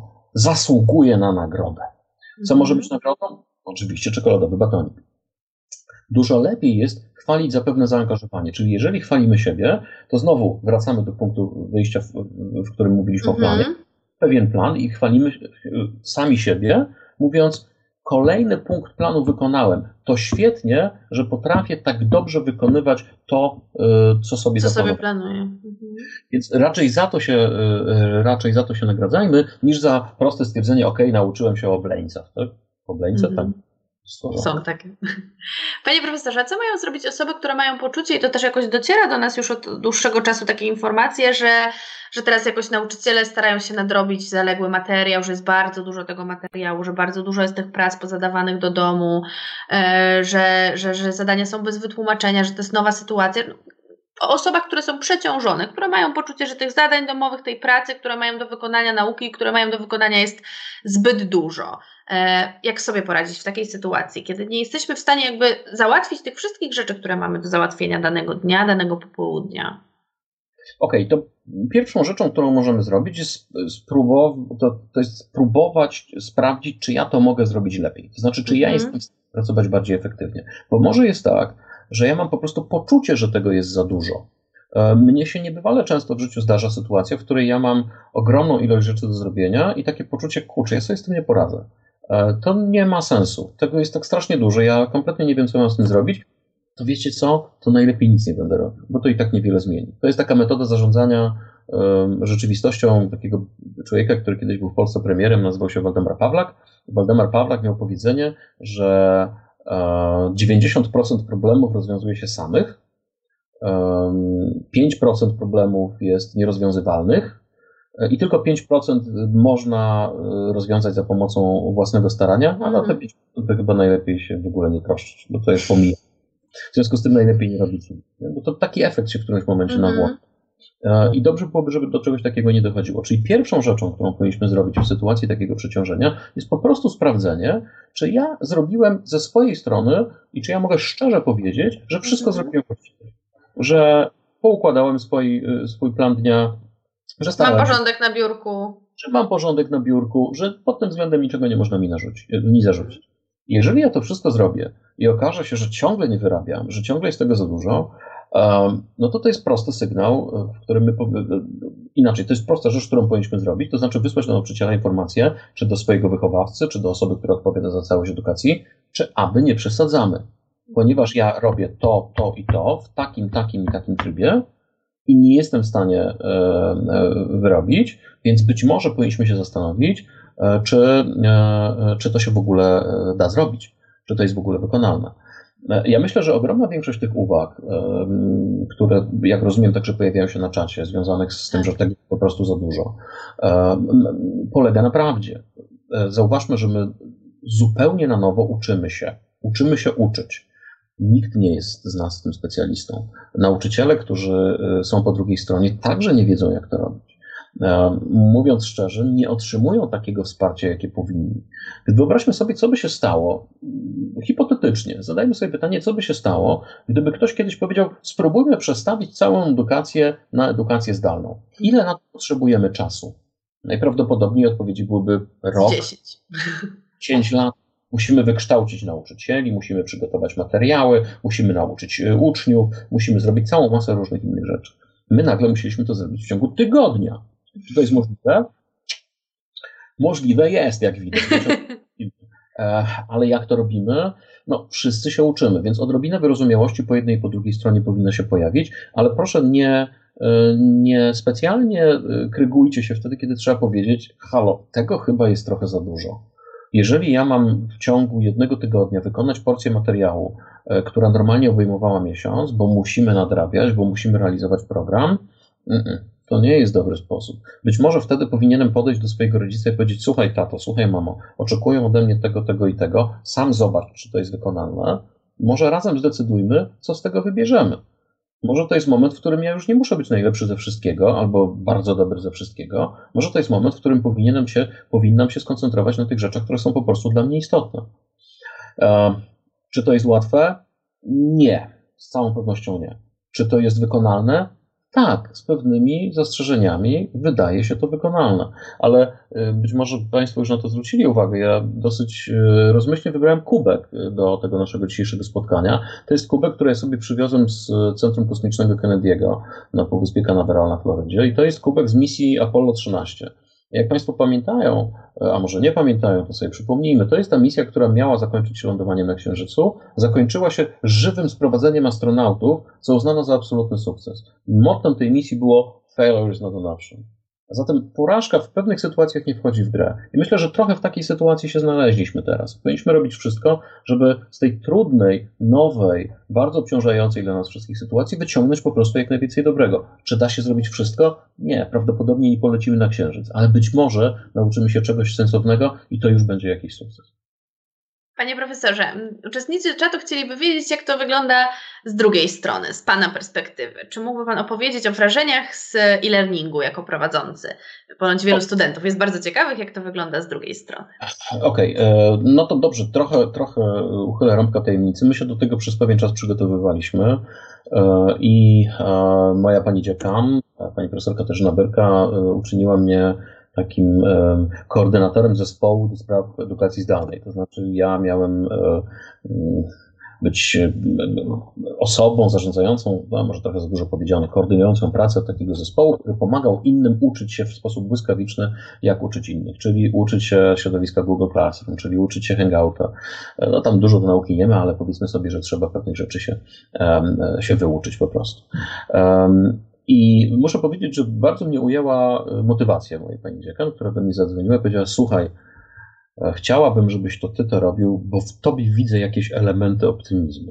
Zasługuję na nagrodę. Co może być nagrodą? Oczywiście czekoladowy batonik. Dużo lepiej jest chwalić za pewne zaangażowanie, czyli jeżeli chwalimy siebie, to znowu wracamy do punktu wyjścia, w którym mówiliśmy o planie, pewien plan i chwalimy sami siebie, mówiąc, kolejny punkt planu wykonałem. To świetnie, że potrafię tak dobrze wykonywać to, co sobie planuję. Więc raczej za to się nagradzajmy, niż za proste stwierdzenie, nauczyłem się o obleńcach. Tak? Obleńce tak. Są takie. Panie profesorze, a co mają zrobić osoby, które mają poczucie, i to też jakoś dociera do nas już od dłuższego czasu takie informacje, że teraz jakoś nauczyciele starają się nadrobić zaległy materiał, że jest bardzo dużo tego materiału, że bardzo dużo jest tych prac pozadawanych do domu, że zadania są bez wytłumaczenia, że to jest nowa sytuacja. O osobach, które są przeciążone, które mają poczucie, że tych zadań domowych, tej pracy, które mają do wykonania, nauki, które mają do wykonania, jest zbyt dużo. Jak sobie poradzić w takiej sytuacji, kiedy nie jesteśmy w stanie jakby załatwić tych wszystkich rzeczy, które mamy do załatwienia danego dnia, danego popołudnia? Okej, to pierwszą rzeczą, którą możemy zrobić, jest spróbować sprawdzić, czy ja to mogę zrobić lepiej. To znaczy, czy ja jestem w stanie pracować bardziej efektywnie. Bo może jest tak, że ja mam po prostu poczucie, że tego jest za dużo. Mnie się niebywale często w życiu zdarza sytuacja, w której ja mam ogromną ilość rzeczy do zrobienia i takie poczucie, kurczę, ja sobie z tym nie poradzę. To nie ma sensu. Tego jest tak strasznie dużo. Ja kompletnie nie wiem, co mam z tym zrobić. To wiecie co? To najlepiej nic nie będę robił, bo to i tak niewiele zmieni. To jest taka metoda zarządzania rzeczywistością takiego człowieka, który kiedyś był w Polsce premierem, nazywał się Waldemar Pawlak. Waldemar Pawlak miał powiedzenie, że 90% problemów rozwiązuje się samych, 5% problemów jest nierozwiązywalnych i tylko 5% można rozwiązać za pomocą własnego starania, a na te 5% to chyba najlepiej się w ogóle nie troszczyć, bo to jest pomija. W związku z tym najlepiej nie robić nic, bo to taki efekt się w którymś momencie nagła. I dobrze byłoby, żeby do czegoś takiego nie dochodziło. Czyli pierwszą rzeczą, którą powinniśmy zrobić w sytuacji takiego przeciążenia, jest po prostu sprawdzenie, czy ja zrobiłem ze swojej strony i czy ja mogę szczerze powiedzieć, że wszystko zrobiłem właściwie. Że poukładałem swój plan dnia, że starałem Mam porządek na biurku. Że mam porządek na biurku, że pod tym względem niczego nie można mi zarzucić. Jeżeli ja to wszystko zrobię i okaże się, że ciągle nie wyrabiam, że ciągle jest tego za dużo, no to jest prosty sygnał, w którym inaczej, to jest prosta rzecz, którą powinniśmy zrobić, to znaczy wysłać do nauczyciela informację, czy do swojego wychowawcy, czy do osoby, która odpowiada za całość edukacji, czy aby nie przesadzamy. Ponieważ ja robię to i to w takim i takim trybie i nie jestem w stanie wyrobić, więc być może powinniśmy się zastanowić, czy to się w ogóle da zrobić, czy to jest w ogóle wykonalne. Ja myślę, że ogromna większość tych uwag, które, jak rozumiem, także pojawiają się na czacie, związanych z tym, że tego po prostu za dużo, polega na prawdzie. Zauważmy, że my zupełnie na nowo uczymy się uczyć. Nikt nie jest z nas tym specjalistą. Nauczyciele, którzy są po drugiej stronie, także nie wiedzą, jak to robić. Mówiąc szczerze, nie otrzymują takiego wsparcia, jakie powinni. Wyobraźmy sobie, co by się stało, hipotetycznie, zadajmy sobie pytanie, co by się stało, gdyby ktoś kiedyś powiedział, spróbujmy przestawić całą edukację na edukację zdalną. Ile na to potrzebujemy czasu? Najprawdopodobniej odpowiedzi byłyby rok, 10 lat. Musimy wykształcić nauczycieli, musimy przygotować materiały, musimy nauczyć uczniów, musimy zrobić całą masę różnych innych rzeczy. My nagle musieliśmy to zrobić w ciągu tygodnia. Czy to jest możliwe? Możliwe jest, jak widać. Ale jak to robimy? No, wszyscy się uczymy, więc odrobinę wyrozumiałości po jednej i po drugiej stronie powinno się pojawić, ale proszę nie specjalnie krygujcie się wtedy, kiedy trzeba powiedzieć, halo, tego chyba jest trochę za dużo. Jeżeli ja mam w ciągu jednego tygodnia wykonać porcję materiału, która normalnie obejmowała miesiąc, bo musimy nadrabiać, bo musimy realizować program, to nie jest dobry sposób. Być może wtedy powinienem podejść do swojego rodzica i powiedzieć, słuchaj tato, słuchaj mamo, oczekują ode mnie tego i tego, sam zobacz, czy to jest wykonalne, może razem zdecydujmy, co z tego wybierzemy. Może to jest moment, w którym ja już nie muszę być najlepszy ze wszystkiego, albo bardzo dobry ze wszystkiego. Może to jest moment, w którym powinnam się skoncentrować na tych rzeczach, które są po prostu dla mnie istotne. Czy to jest łatwe? Nie. Z całą pewnością nie. Czy to jest wykonalne? Tak, z pewnymi zastrzeżeniami wydaje się to wykonalne, ale być może Państwo już na to zwrócili uwagę. Ja dosyć rozmyślnie wybrałem kubek do tego naszego dzisiejszego spotkania. To jest kubek, który ja sobie przywiozłem z Centrum Kosmicznego Kennedy'ego na Półwyspie Canaveral na Florydzie i to jest kubek z misji Apollo 13. Jak Państwo pamiętają, a może nie pamiętają, to sobie przypomnijmy, to jest ta misja, która miała zakończyć się lądowaniem na Księżycu, zakończyła się żywym sprowadzeniem astronautów, co uznano za absolutny sukces. Mottem tej misji było "Failure is not an option". A zatem porażka w pewnych sytuacjach nie wchodzi w grę. I myślę, że trochę w takiej sytuacji się znaleźliśmy teraz. Powinniśmy robić wszystko, żeby z tej trudnej, nowej, bardzo obciążającej dla nas wszystkich sytuacji wyciągnąć po prostu jak najwięcej dobrego. Czy da się zrobić wszystko? Nie, prawdopodobnie nie polecimy na Księżyc, ale być może nauczymy się czegoś sensownego i to już będzie jakiś sukces. Panie profesorze, uczestnicy czatu chcieliby wiedzieć, jak to wygląda z drugiej strony, z Pana perspektywy. Czy mógłby Pan opowiedzieć o wrażeniach z e-learningu jako prowadzący? Ponoć wielu studentów jest bardzo ciekawych, jak to wygląda z drugiej strony. Okej, no to dobrze, trochę uchylę rąbka tajemnicy. My się do tego przez pewien czas przygotowywaliśmy i moja pani dziekan, pani profesor Katarzyna Byrka, uczyniła mnie takim koordynatorem zespołu do spraw edukacji zdalnej. To znaczy ja miałem być osobą zarządzającą, może trochę za dużo powiedziane, koordynującą pracę takiego zespołu, który pomagał innym uczyć się w sposób błyskawiczny, jak uczyć innych, czyli uczyć się środowiska Google Classroom, czyli uczyć się Hangouta. No tam dużo do nauki nie ma, ale powiedzmy sobie, że trzeba pewnych rzeczy się wyuczyć po prostu. I muszę powiedzieć, że bardzo mnie ujęła motywacja mojej pani dziekan, która do mnie zadzwoniła i powiedziała: słuchaj, chciałabym, żebyś to ty to robił, bo w tobie widzę jakieś elementy optymizmu.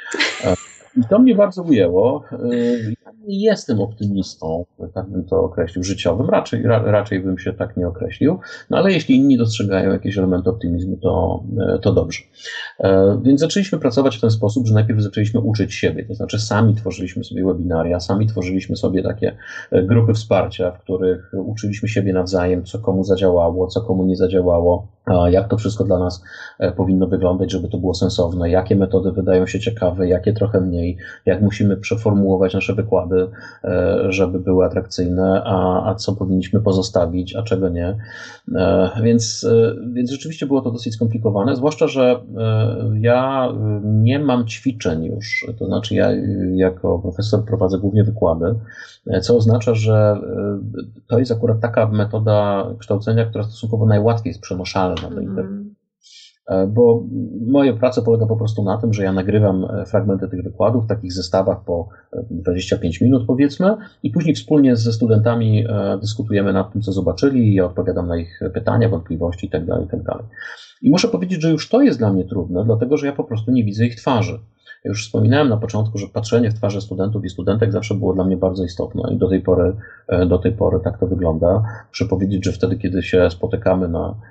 I to mnie bardzo ujęło. Ja nie jestem optymistą, tak bym to określił, życiowym, raczej bym się tak nie określił, no ale jeśli inni dostrzegają jakieś elementy optymizmu, to dobrze. Więc zaczęliśmy pracować w ten sposób, że najpierw zaczęliśmy uczyć siebie, to znaczy sami tworzyliśmy sobie webinaria, sami tworzyliśmy sobie takie grupy wsparcia, w których uczyliśmy siebie nawzajem, co komu zadziałało, co komu nie zadziałało, jak to wszystko dla nas powinno wyglądać, żeby to było sensowne, jakie metody wydają się ciekawe, jakie trochę mniej, jak musimy przeformułować nasze wykłady, żeby były atrakcyjne, a co powinniśmy pozostawić, a czego nie. Więc rzeczywiście było to dosyć skomplikowane, zwłaszcza, że ja nie mam ćwiczeń już, to znaczy ja jako profesor prowadzę głównie wykłady, co oznacza, że to jest akurat taka metoda kształcenia, która stosunkowo najłatwiej jest przenoszalna do internetu. Bo moja praca polega po prostu na tym, że ja nagrywam fragmenty tych wykładów w takich zestawach po 25 minut powiedzmy i później wspólnie ze studentami dyskutujemy nad tym, co zobaczyli i ja odpowiadam na ich pytania, wątpliwości itd., itd. I muszę powiedzieć, że już to jest dla mnie trudne, dlatego że ja po prostu nie widzę ich twarzy. Ja już wspominałem na początku, że patrzenie w twarze studentów i studentek zawsze było dla mnie bardzo istotne i do tej pory tak to wygląda. Muszę powiedzieć, że wtedy, kiedy się spotykamy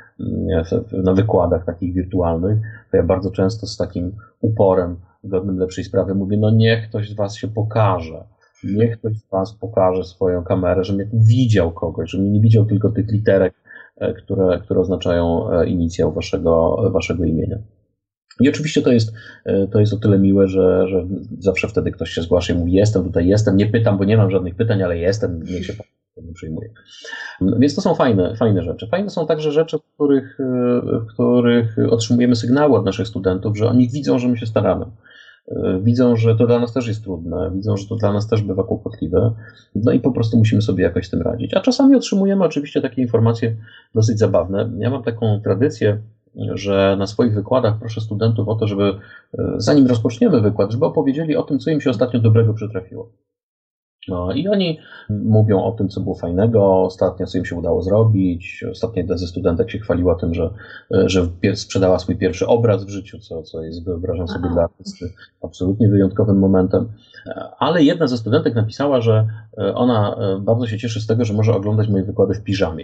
na wykładach takich wirtualnych, to ja bardzo często z takim uporem godnym lepszej sprawy mówię: no niech ktoś z was się pokaże. Niech ktoś z was pokaże swoją kamerę, żebym widział kogoś, żebym nie widział tylko tych literek, które oznaczają inicjał waszego imienia. I oczywiście to jest o tyle miłe, że zawsze wtedy ktoś się zgłasza i mówi: jestem tutaj, nie pytam, bo nie mam żadnych pytań, ale jestem, niech się pan przyjmuje. Więc to są fajne rzeczy. Fajne są także rzeczy, w których otrzymujemy sygnały od naszych studentów, że oni widzą, że my się staramy. Widzą, że to dla nas też jest trudne, widzą, że to dla nas też bywa kłopotliwe, no i po prostu musimy sobie jakoś z tym radzić. A czasami otrzymujemy oczywiście takie informacje dosyć zabawne. Ja mam taką tradycję, że na swoich wykładach proszę studentów o to, żeby zanim rozpoczniemy wykład, żeby opowiedzieli o tym, co im się ostatnio dobrego przytrafiło. No i oni mówią o tym, co było fajnego, ostatnio co im się udało zrobić. Ostatnio jedna ze studentek się chwaliła tym, że sprzedała swój pierwszy obraz w życiu, co jest, wyobrażam sobie, dla artysty absolutnie wyjątkowym momentem. Ale jedna ze studentek napisała, że ona bardzo się cieszy z tego, że może oglądać moje wykłady w piżamie.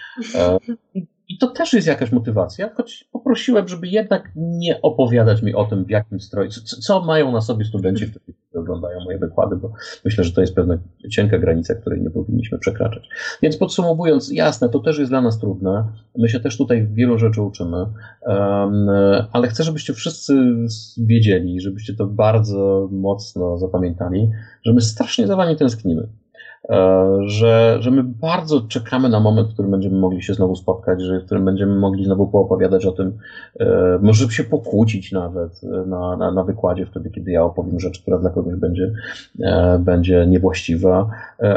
I to też jest jakaś motywacja, choć poprosiłem, żeby jednak nie opowiadać mi o tym, w jakim stroju, co mają na sobie studenci, którzy oglądają moje wykłady, bo myślę, że to jest pewna cienka granica, której nie powinniśmy przekraczać. Więc podsumowując, jasne, to też jest dla nas trudne, my się też tutaj wielu rzeczy uczymy, ale chcę, żebyście wszyscy wiedzieli, żebyście to bardzo mocno zapamiętali, że my strasznie za wami tęsknimy. że my bardzo czekamy na moment, w którym będziemy mogli się znowu spotkać, w którym będziemy mogli znowu poopowiadać o tym, może się pokłócić nawet na wykładzie wtedy, kiedy ja opowiem rzecz, która dla kogoś będzie niewłaściwa,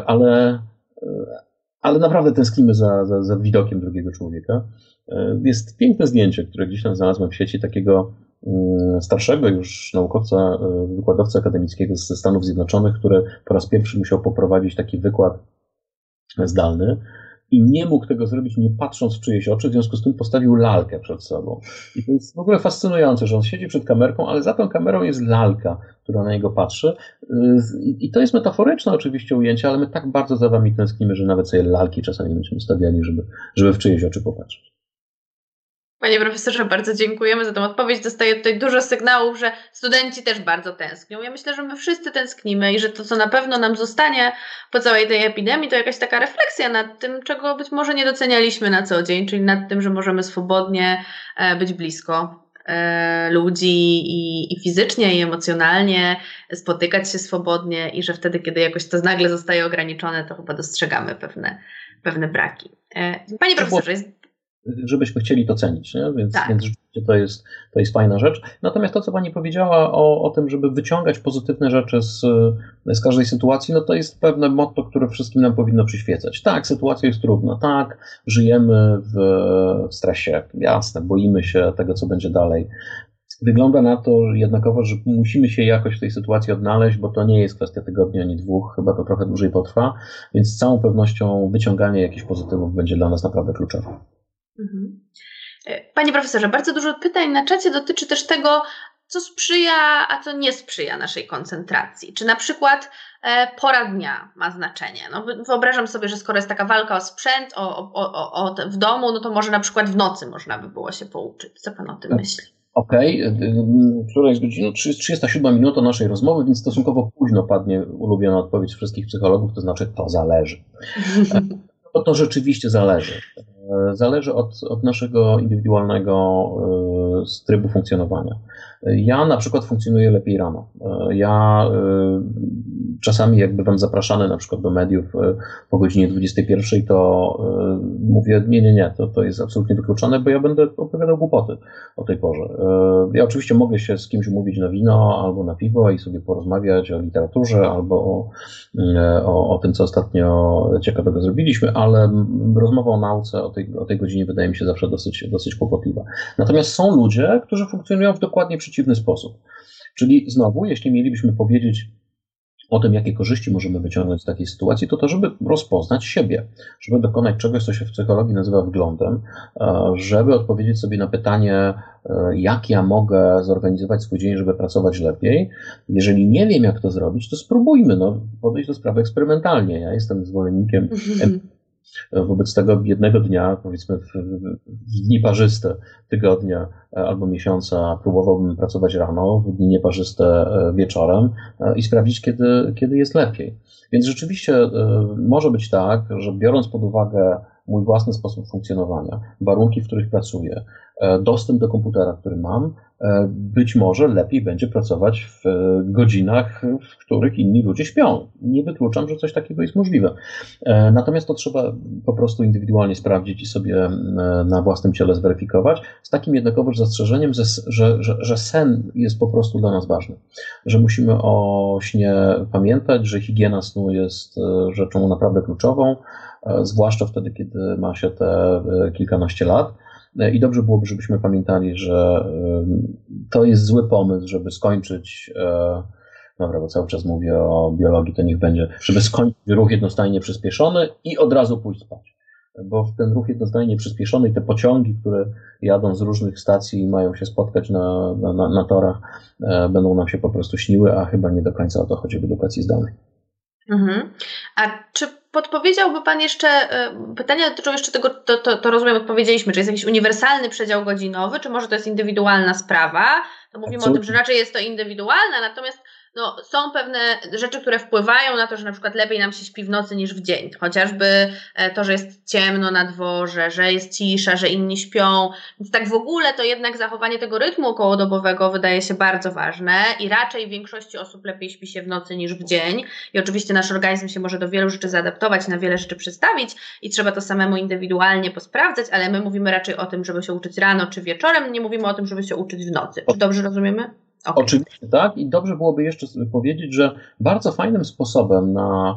ale naprawdę tęsknimy za widokiem drugiego człowieka. Jest piękne zdjęcie, które gdzieś tam znalazłem w sieci, takiego starszego już naukowca, wykładowca akademickiego ze Stanów Zjednoczonych, który po raz pierwszy musiał poprowadzić taki wykład zdalny i nie mógł tego zrobić nie patrząc w czyjeś oczy, w związku z tym postawił lalkę przed sobą. I to jest w ogóle fascynujące, że on siedzi przed kamerką, ale za tą kamerą jest lalka, która na niego patrzy. I to jest metaforyczne oczywiście ujęcie, ale my tak bardzo za wami tęsknimy, że nawet sobie lalki czasami będziemy stawiali, żeby w czyjeś oczy popatrzeć. Panie profesorze, bardzo dziękujemy za tę odpowiedź. Dostaję tutaj dużo sygnałów, że studenci też bardzo tęsknią. Ja myślę, że my wszyscy tęsknimy i że to, co na pewno nam zostanie po całej tej epidemii, to jakaś taka refleksja nad tym, czego być może nie docenialiśmy na co dzień, czyli nad tym, że możemy swobodnie być blisko ludzi i fizycznie, i emocjonalnie, spotykać się swobodnie i że wtedy, kiedy jakoś to nagle zostaje ograniczone, to chyba dostrzegamy pewne braki. Panie profesorze, żebyśmy chcieli to cenić, nie? Więc rzeczywiście to jest fajna rzecz. Natomiast to, co pani powiedziała o tym, żeby wyciągać pozytywne rzeczy z każdej sytuacji, no to jest pewne motto, które wszystkim nam powinno przyświecać. Tak, sytuacja jest trudna, tak, żyjemy w stresie, jasne, boimy się tego, co będzie dalej. Wygląda na to jednakowo, że musimy się jakoś w tej sytuacji odnaleźć, bo to nie jest kwestia tygodnia ani dwóch, chyba to trochę dłużej potrwa, więc z całą pewnością wyciąganie jakichś pozytywów będzie dla nas naprawdę kluczowe. Panie profesorze, bardzo dużo pytań na czacie dotyczy też tego, co sprzyja, a co nie sprzyja naszej koncentracji. Czy na przykład pora dnia ma znaczenie? No, wyobrażam sobie, że skoro jest taka walka o sprzęt w domu, no to może na przykład w nocy można by było się pouczyć. Co pan o tym myśli? Okej, która jest godzina? 37 minuta naszej rozmowy, więc stosunkowo późno padnie ulubiona odpowiedź wszystkich psychologów, to znaczy to zależy. To rzeczywiście zależy. Zależy od naszego indywidualnego trybu funkcjonowania. Ja na przykład funkcjonuję lepiej rano. Ja czasami jak bywam zapraszany na przykład do mediów po godzinie 21, to mówię nie, to jest absolutnie wykluczone, bo ja będę opowiadał głupoty o tej porze. Ja oczywiście mogę się z kimś umówić na wino albo na piwo i sobie porozmawiać o literaturze albo o tym, co ostatnio ciekawego zrobiliśmy, ale rozmowa o nauce o tej godzinie wydaje mi się zawsze dosyć kłopotliwa. Natomiast są ludzie, którzy funkcjonują w dokładnie przeciwny sposób. Czyli znowu, jeśli mielibyśmy powiedzieć o tym, jakie korzyści możemy wyciągnąć z takiej sytuacji, to żeby rozpoznać siebie, żeby dokonać czegoś, co się w psychologii nazywa wglądem, żeby odpowiedzieć sobie na pytanie, jak ja mogę zorganizować swój dzień, żeby pracować lepiej. Jeżeli nie wiem, jak to zrobić, to spróbujmy podejść do sprawy eksperymentalnie. Ja jestem zwolennikiem wobec tego jednego dnia, powiedzmy w dni parzyste tygodnia albo miesiąca próbowałbym pracować rano, w dni nieparzyste wieczorem i sprawdzić, kiedy jest lepiej. Więc rzeczywiście może być tak, że biorąc pod uwagę mój własny sposób funkcjonowania, warunki, w których pracuję, dostęp do komputera, który mam, być może lepiej będzie pracować w godzinach, w których inni ludzie śpią. Nie wykluczam, że coś takiego jest możliwe. Natomiast to trzeba po prostu indywidualnie sprawdzić i sobie na własnym ciele zweryfikować, z takim jednakowoż zastrzeżeniem, że sen jest po prostu dla nas ważny. Że musimy o śnie pamiętać, że higiena snu jest rzeczą naprawdę kluczową, zwłaszcza wtedy, kiedy ma się te kilkanaście lat. I dobrze byłoby, żebyśmy pamiętali, że to jest zły pomysł, żeby skończyć, dobra, bo cały czas mówię o biologii, to niech będzie, żeby skończyć ruch jednostajnie przyspieszony i od razu pójść spać. Bo w ten ruch jednostajnie przyspieszony i te pociągi, które jadą z różnych stacji i mają się spotkać na torach, będą nam się po prostu śniły, a chyba nie do końca o to chodzi w edukacji zdalnej. A czy podpowiedziałby Pan jeszcze, pytania dotyczą jeszcze tego, to rozumiem, odpowiedzieliśmy, czy jest jakiś uniwersalny przedział godzinowy, czy może to jest indywidualna sprawa? To mówimy o tym, że raczej jest to indywidualne, natomiast No, są pewne rzeczy, które wpływają na to, że na przykład lepiej nam się śpi w nocy niż w dzień. Chociażby to, że jest ciemno na dworze, że jest cisza, że inni śpią. Więc tak w ogóle to jednak zachowanie tego rytmu okołodobowego wydaje się bardzo ważne i raczej większości osób lepiej śpi się w nocy niż w dzień. I oczywiście nasz organizm się może do wielu rzeczy zaadaptować, na wiele rzeczy przestawić i trzeba to samemu indywidualnie posprawdzać, ale my mówimy raczej o tym, żeby się uczyć rano czy wieczorem, nie mówimy o tym, żeby się uczyć w nocy. Czy dobrze rozumiemy? Okay. Oczywiście tak i dobrze byłoby jeszcze powiedzieć, że bardzo fajnym sposobem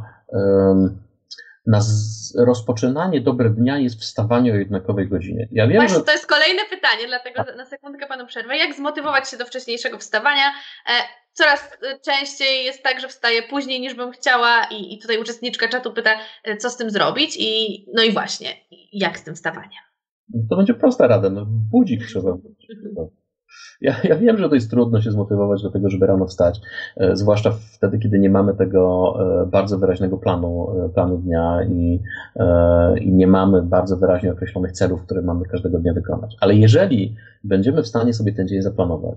na rozpoczynanie dobrego dnia jest wstawanie o jednakowej godzinie. Ja wiem, właśnie, to jest kolejne pytanie, dlatego na sekundkę panu przerwę. Jak zmotywować się do wcześniejszego wstawania? Coraz częściej jest tak, że wstaję później niż bym chciała i tutaj uczestniczka czatu pyta, co z tym zrobić no i właśnie, jak z tym wstawaniem? To będzie prosta rada, budzik trzeba. Ja wiem, że to jest trudno się zmotywować do tego, żeby rano wstać, zwłaszcza wtedy, kiedy nie mamy tego bardzo wyraźnego planu dnia i nie mamy bardzo wyraźnie określonych celów, które mamy każdego dnia wykonać. Ale jeżeli będziemy w stanie sobie ten dzień zaplanować,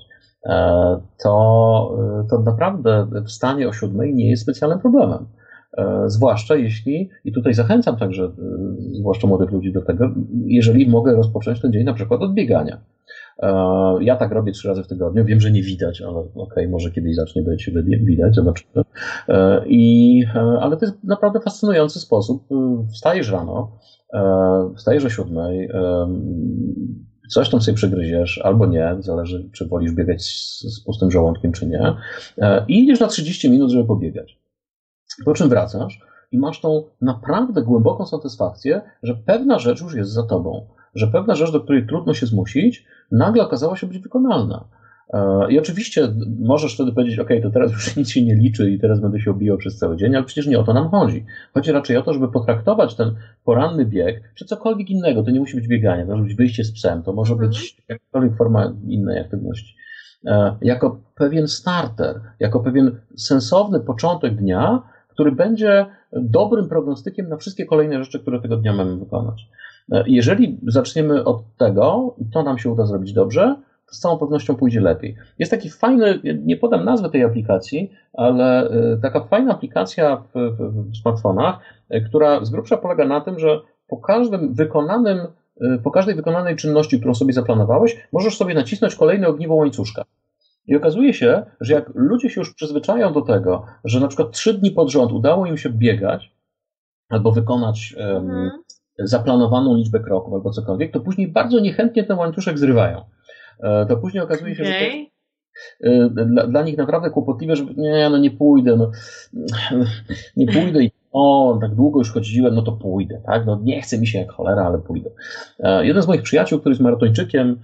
to naprawdę wstanie o 7:00 nie jest specjalnym problemem. Zwłaszcza jeśli, i tutaj zachęcam także zwłaszcza młodych ludzi do tego, jeżeli mogę rozpocząć ten dzień na przykład od biegania. Ja tak robię 3 razy w tygodniu. Wiem, że nie widać, ale okej, może kiedyś zacznie być widać, zobaczymy. Ale to jest naprawdę fascynujący sposób. Wstajesz rano, wstajesz o 7:00, coś tam sobie przegryziesz, albo nie, zależy, czy wolisz biegać z pustym żołądkiem, czy nie. I idziesz na 30 minut, żeby pobiegać. Po czym wracasz i masz tą naprawdę głęboką satysfakcję, że pewna rzecz już jest za tobą, że pewna rzecz, do której trudno się zmusić, nagle okazała się być wykonalna. I oczywiście możesz wtedy powiedzieć, ok, to teraz już nic się nie liczy i teraz będę się obijał przez cały dzień, ale przecież nie o to nam chodzi. Chodzi raczej o to, żeby potraktować ten poranny bieg, czy cokolwiek innego. To nie musi być bieganie, to może być wyjście z psem, to może być jakakolwiek forma innej aktywności. Jako pewien starter, jako pewien sensowny początek dnia, który będzie dobrym prognostykiem na wszystkie kolejne rzeczy, które tego dnia mamy wykonać. Jeżeli zaczniemy od tego, i to nam się uda zrobić dobrze, to z całą pewnością pójdzie lepiej. Jest taki fajny, nie podam nazwy tej aplikacji, ale taka fajna aplikacja w smartfonach, która z grubsza polega na tym, że po każdej wykonanej czynności, którą sobie zaplanowałeś, możesz sobie nacisnąć kolejne ogniwo łańcuszka. I okazuje się, że jak ludzie się już przyzwyczają do tego, że na przykład 3 dni pod rząd udało im się biegać albo wykonać zaplanowaną liczbę kroków albo cokolwiek, to później bardzo niechętnie ten łańcuszek zrywają. To później okazuje się, że to jest dla nich naprawdę kłopotliwe, że nie pójdę, nie pójdę i tak długo już chodziłem, no to pójdę, tak? No nie chce mi się jak cholera, ale pójdę. Jeden z moich przyjaciół, który jest maratończykiem,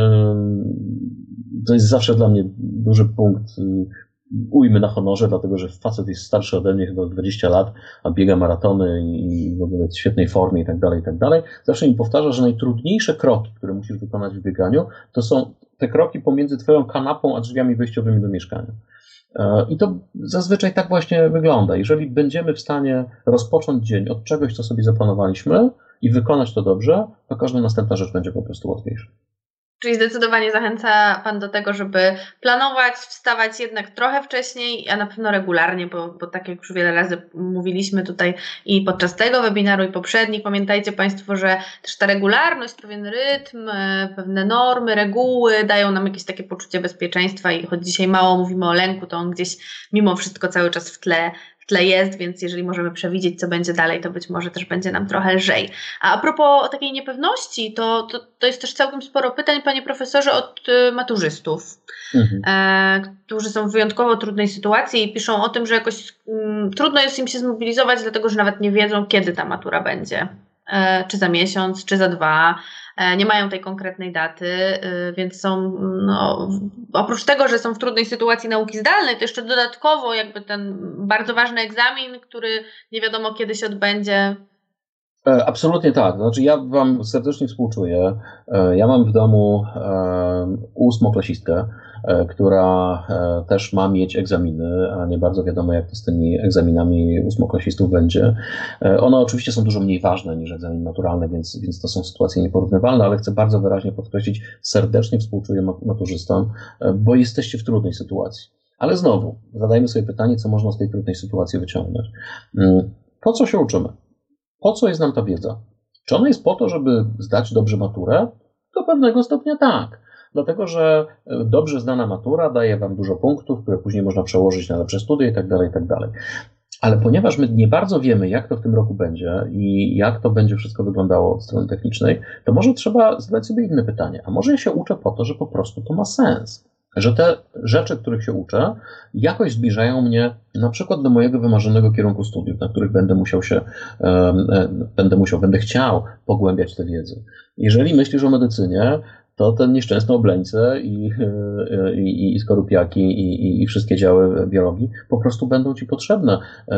to jest zawsze dla mnie duży punkt ujmy na honorze, dlatego że facet jest starszy ode mnie chyba 20 lat, a biega maratony i w ogóle jest w świetnej formie i tak dalej, i tak dalej. Zawsze mi powtarza, że najtrudniejsze kroki, które musisz wykonać w bieganiu, to są te kroki pomiędzy twoją kanapą a drzwiami wejściowymi do mieszkania. I to zazwyczaj tak właśnie wygląda. Jeżeli będziemy w stanie rozpocząć dzień od czegoś, co sobie zaplanowaliśmy i wykonać to dobrze, to każda następna rzecz będzie po prostu łatwiejsza. Czyli zdecydowanie zachęca Pan do tego, żeby planować, wstawać jednak trochę wcześniej, a na pewno regularnie, bo tak jak już wiele razy mówiliśmy tutaj i podczas tego webinaru i poprzednich, pamiętajcie Państwo, że też ta regularność, pewien rytm, pewne normy, reguły dają nam jakieś takie poczucie bezpieczeństwa i choć dzisiaj mało mówimy o lęku, to on gdzieś mimo wszystko cały czas w tle jest, więc jeżeli możemy przewidzieć, co będzie dalej, to być może też będzie nam trochę lżej. A propos takiej niepewności, to jest też całkiem sporo pytań, panie profesorze, od maturzystów, którzy są w wyjątkowo trudnej sytuacji i piszą o tym, że jakoś trudno jest im się zmobilizować, dlatego że nawet nie wiedzą, kiedy ta matura będzie. Czy za miesiąc, czy za 2. Nie mają tej konkretnej daty, więc są, oprócz tego, że są w trudnej sytuacji nauki zdalnej, to jeszcze dodatkowo jakby ten bardzo ważny egzamin, który nie wiadomo kiedy się odbędzie. Absolutnie tak. Znaczy ja Wam serdecznie współczuję. Ja mam w domu 8-klasistkę, która też ma mieć egzaminy, a nie bardzo wiadomo, jak to z tymi egzaminami 8-klasistów będzie. One oczywiście są dużo mniej ważne niż egzamin maturalny, więc to są sytuacje nieporównywalne, ale chcę bardzo wyraźnie podkreślić, serdecznie współczuję maturzystom, bo jesteście w trudnej sytuacji. Ale znowu, zadajmy sobie pytanie, co można z tej trudnej sytuacji wyciągnąć. Po co się uczymy? Po co jest nam ta wiedza? Czy ona jest po to, żeby zdać dobrze maturę? Do pewnego stopnia tak. Dlatego, że dobrze zdana matura daje wam dużo punktów, które później można przełożyć na lepsze studia i tak dalej, i tak dalej. Ale ponieważ my nie bardzo wiemy, jak to w tym roku będzie i jak to będzie wszystko wyglądało od strony technicznej, to może trzeba zadać sobie inne pytanie. A może ja się uczę po to, że po prostu to ma sens? Że te rzeczy, których się uczę, jakoś zbliżają mnie na przykład do mojego wymarzonego kierunku studiów, na których będę chciał pogłębiać tę wiedzę. Jeżeli myślisz o medycynie, to te nieszczęsne obleńce i skorupiaki i wszystkie działy biologii po prostu będą ci potrzebne,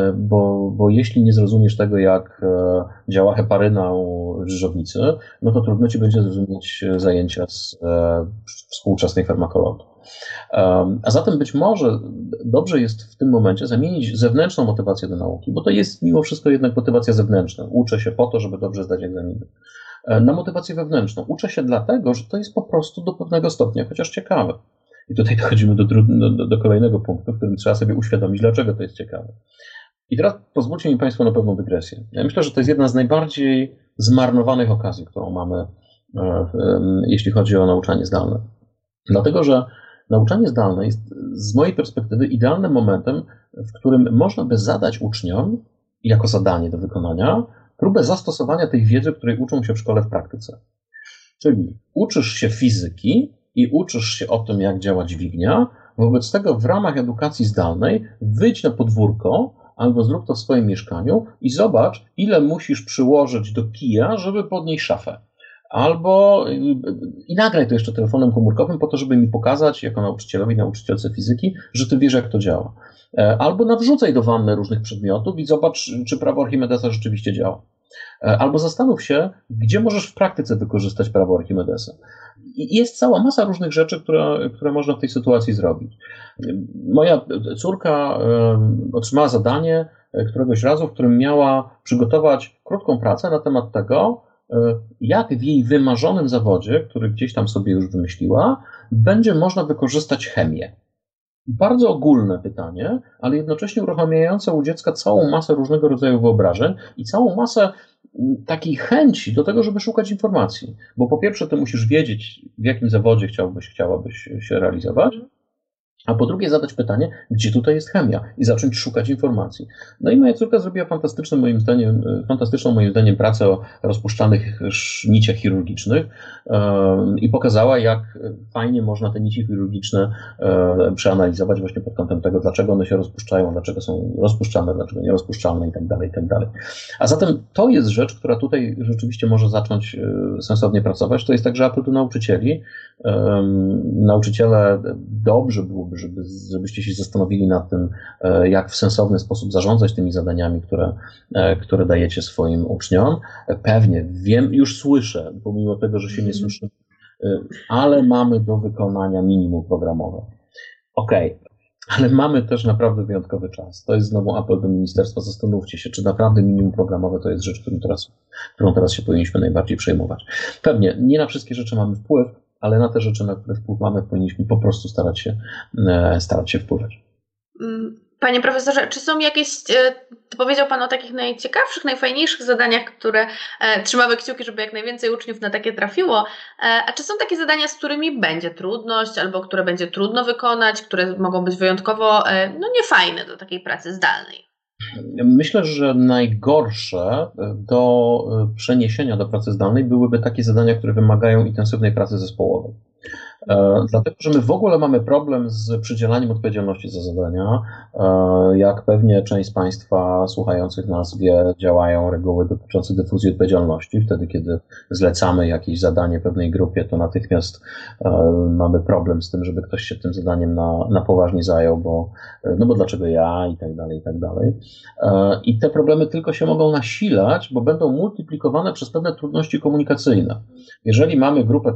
bo jeśli nie zrozumiesz tego, jak działa heparyna u ryżownicy, no to trudno ci będzie zrozumieć zajęcia z współczesnej farmakologii. A zatem być może dobrze jest w tym momencie zamienić zewnętrzną motywację do nauki, bo to jest mimo wszystko jednak motywacja zewnętrzna. Uczę się po to, żeby dobrze zdać egzaminy. Na motywację wewnętrzną. Uczę się dlatego, że to jest po prostu do pewnego stopnia chociaż ciekawe. I tutaj dochodzimy do kolejnego punktu, w którym trzeba sobie uświadomić, dlaczego to jest ciekawe. I teraz pozwólcie mi Państwo na pewną dygresję. Ja myślę, że to jest jedna z najbardziej zmarnowanych okazji, którą mamy, jeśli chodzi o nauczanie zdalne. Dlatego, że nauczanie zdalne jest z mojej perspektywy idealnym momentem, w którym można by zadać uczniom, jako zadanie do wykonania, próbę zastosowania tej wiedzy, której uczą się w szkole w praktyce. Czyli uczysz się fizyki i uczysz się o tym, jak działa dźwignia. Wobec tego w ramach edukacji zdalnej wyjdź na podwórko albo zrób to w swoim mieszkaniu i zobacz, ile musisz przyłożyć do kija, żeby podnieść szafę. Albo i nagraj to jeszcze telefonem komórkowym po to, żeby mi pokazać, jako nauczycielowi, nauczycielce fizyki, że ty wiesz, jak to działa. Albo nawrzucaj do wanny różnych przedmiotów i zobacz, czy prawo Archimedesa rzeczywiście działa. Albo zastanów się, gdzie możesz w praktyce wykorzystać prawo Archimedesa. I jest cała masa różnych rzeczy, które można w tej sytuacji zrobić. Moja córka otrzymała zadanie któregoś razu, w którym miała przygotować krótką pracę na temat tego, jak w jej wymarzonym zawodzie, który gdzieś tam sobie już wymyśliła, będzie można wykorzystać chemię. Bardzo ogólne pytanie, ale jednocześnie uruchamiające u dziecka całą masę różnego rodzaju wyobrażeń i całą masę takiej chęci do tego, żeby szukać informacji. Bo po pierwsze, ty musisz wiedzieć, w jakim zawodzie chciałabyś się realizować, a po drugie zadać pytanie, gdzie tutaj jest chemia i zacząć szukać informacji. No i moja córka zrobiła fantastyczną moim zdaniem pracę o rozpuszczalnych niciach chirurgicznych i pokazała, jak fajnie można te nici chirurgiczne przeanalizować właśnie pod kątem tego, dlaczego one się rozpuszczają, dlaczego są rozpuszczalne, dlaczego nierozpuszczalne i tak dalej, i tak dalej. A zatem to jest rzecz, która tutaj rzeczywiście może zacząć sensownie pracować. To jest także apel do nauczycieli. Nauczyciele, dobrze byłoby, żebyście się zastanowili nad tym, jak w sensowny sposób zarządzać tymi zadaniami, które dajecie swoim uczniom. Pewnie, wiem, już słyszę, pomimo tego, że się nie słyszy, ale mamy do wykonania minimum programowe. Okej. Ale mamy też naprawdę wyjątkowy czas. To jest znowu apel do ministerstwa. Zastanówcie się, czy naprawdę minimum programowe to jest rzecz, którą teraz się powinniśmy najbardziej przejmować. Pewnie nie na wszystkie rzeczy mamy wpływ, ale na te rzeczy, na które wpływ mamy, powinniśmy po prostu starać się wpływać. Panie profesorze, czy są jakieś, powiedział Pan o takich najciekawszych, najfajniejszych zadaniach, które trzymamy kciuki, żeby jak najwięcej uczniów na takie trafiło, a czy są takie zadania, z którymi będzie trudność, albo które będzie trudno wykonać, które mogą być wyjątkowo niefajne do takiej pracy zdalnej? Myślę, że najgorsze do przeniesienia do pracy zdalnej byłyby takie zadania, które wymagają intensywnej pracy zespołowej. Dlatego, że my w ogóle mamy problem z przydzielaniem odpowiedzialności za zadania. Jak pewnie część z Państwa słuchających nas wie, działają reguły dotyczące dyfuzji odpowiedzialności. Wtedy, kiedy zlecamy jakieś zadanie pewnej grupie, to natychmiast mamy problem z tym, żeby ktoś się tym zadaniem na poważnie zajął, bo dlaczego ja i tak dalej, i tak dalej. I te problemy tylko się mogą nasilać, bo będą multiplikowane przez pewne trudności komunikacyjne. Jeżeli mamy grupę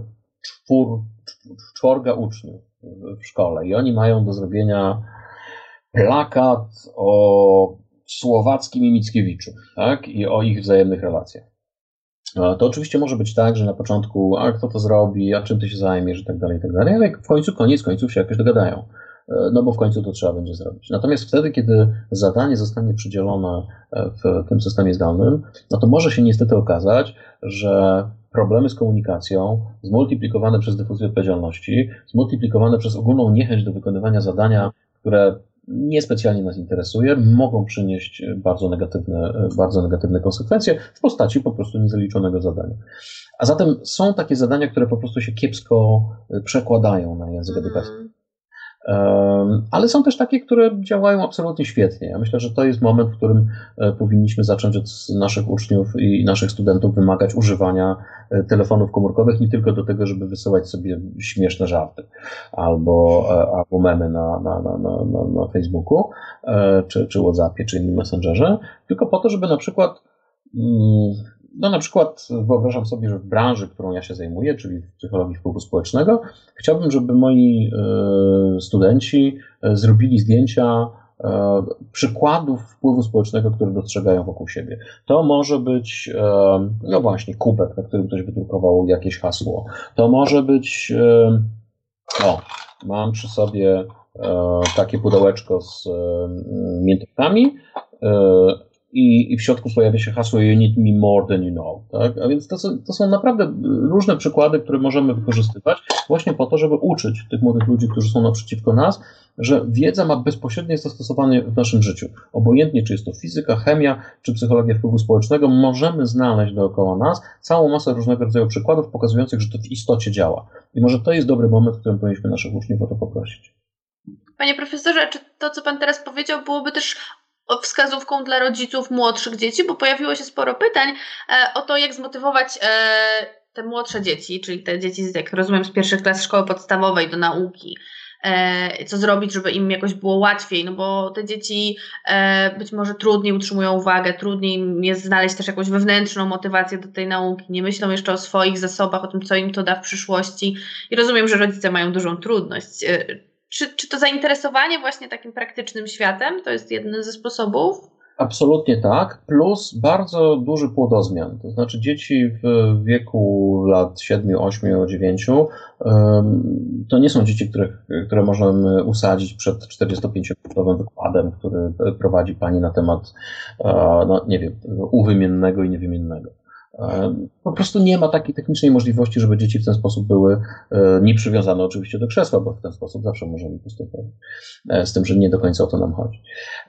czworga uczniów w szkole i oni mają do zrobienia plakat o Słowackim i Mickiewiczu, tak? I o ich wzajemnych relacjach. To oczywiście może być tak, że na początku, a kto to zrobi, a czym ty się zajmiesz i tak dalej, ale koniec końców się jakoś dogadają. no bo w końcu to trzeba będzie zrobić. Natomiast wtedy, kiedy zadanie zostanie przydzielone w tym systemie zdalnym, no to może się niestety okazać, że problemy z komunikacją, zmultiplikowane przez dyfuzję odpowiedzialności, zmultiplikowane przez ogólną niechęć do wykonywania zadania, które niespecjalnie nas interesuje, mogą przynieść bardzo negatywne konsekwencje w postaci po prostu niezaliczonego zadania. A zatem są takie zadania, które po prostu się kiepsko przekładają na język edukacji. Ale są też takie, które działają absolutnie świetnie. Ja myślę, że to jest moment, w którym powinniśmy zacząć od naszych uczniów i naszych studentów wymagać używania telefonów komórkowych nie tylko do tego, żeby wysyłać sobie śmieszne żarty albo memy na Facebooku, czy WhatsAppie, czy innym messengerze, tylko po to, żeby na przykład wyobrażam sobie, że w branży, którą ja się zajmuję, czyli w psychologii wpływu społecznego, chciałbym, żeby moi studenci zrobili zdjęcia przykładów wpływu społecznego, które dostrzegają wokół siebie. To może być, no właśnie, kubek, na którym ktoś wydrukował jakieś hasło. To może być, mam przy sobie takie pudełeczko z miętówkami, i w środku pojawia się hasło "You need me more than you know". Tak? A więc to są naprawdę różne przykłady, które możemy wykorzystywać właśnie po to, żeby uczyć tych młodych ludzi, którzy są naprzeciwko nas, że wiedza ma bezpośrednie zastosowanie w naszym życiu. Obojętnie, czy jest to fizyka, chemia, czy psychologia wpływu społecznego, możemy znaleźć dookoła nas całą masę różnego rodzaju przykładów pokazujących, że to w istocie działa. I może to jest dobry moment, w którym powinniśmy naszych uczniów o to poprosić. Panie profesorze, czy to, co pan teraz powiedział, byłoby też wskazówką dla rodziców młodszych dzieci, bo pojawiło się sporo pytań o to, jak zmotywować te młodsze dzieci, czyli te dzieci, jak rozumiem, z pierwszych klas szkoły podstawowej do nauki. Co zrobić, żeby im jakoś było łatwiej, no bo te dzieci być może trudniej utrzymują uwagę, trudniej im jest znaleźć też jakąś wewnętrzną motywację do tej nauki, nie myślą jeszcze o swoich zasobach, o tym, co im to da w przyszłości i rozumiem, że rodzice mają dużą trudność. Czy to zainteresowanie właśnie takim praktycznym światem to jest jeden ze sposobów? Absolutnie tak, plus bardzo duży płodozmian. To znaczy dzieci w wieku lat 7, 8, 9 to nie są dzieci, które możemy usadzić przed 45-minutowym wykładem, który prowadzi pani na temat, no nie wiem, uwymiennego i niewymiennego. Po prostu nie ma takiej technicznej możliwości, żeby dzieci w ten sposób były nieprzywiązane oczywiście do krzesła, bo w ten sposób zawsze możemy postępować. Z tym, że nie do końca o to nam chodzi.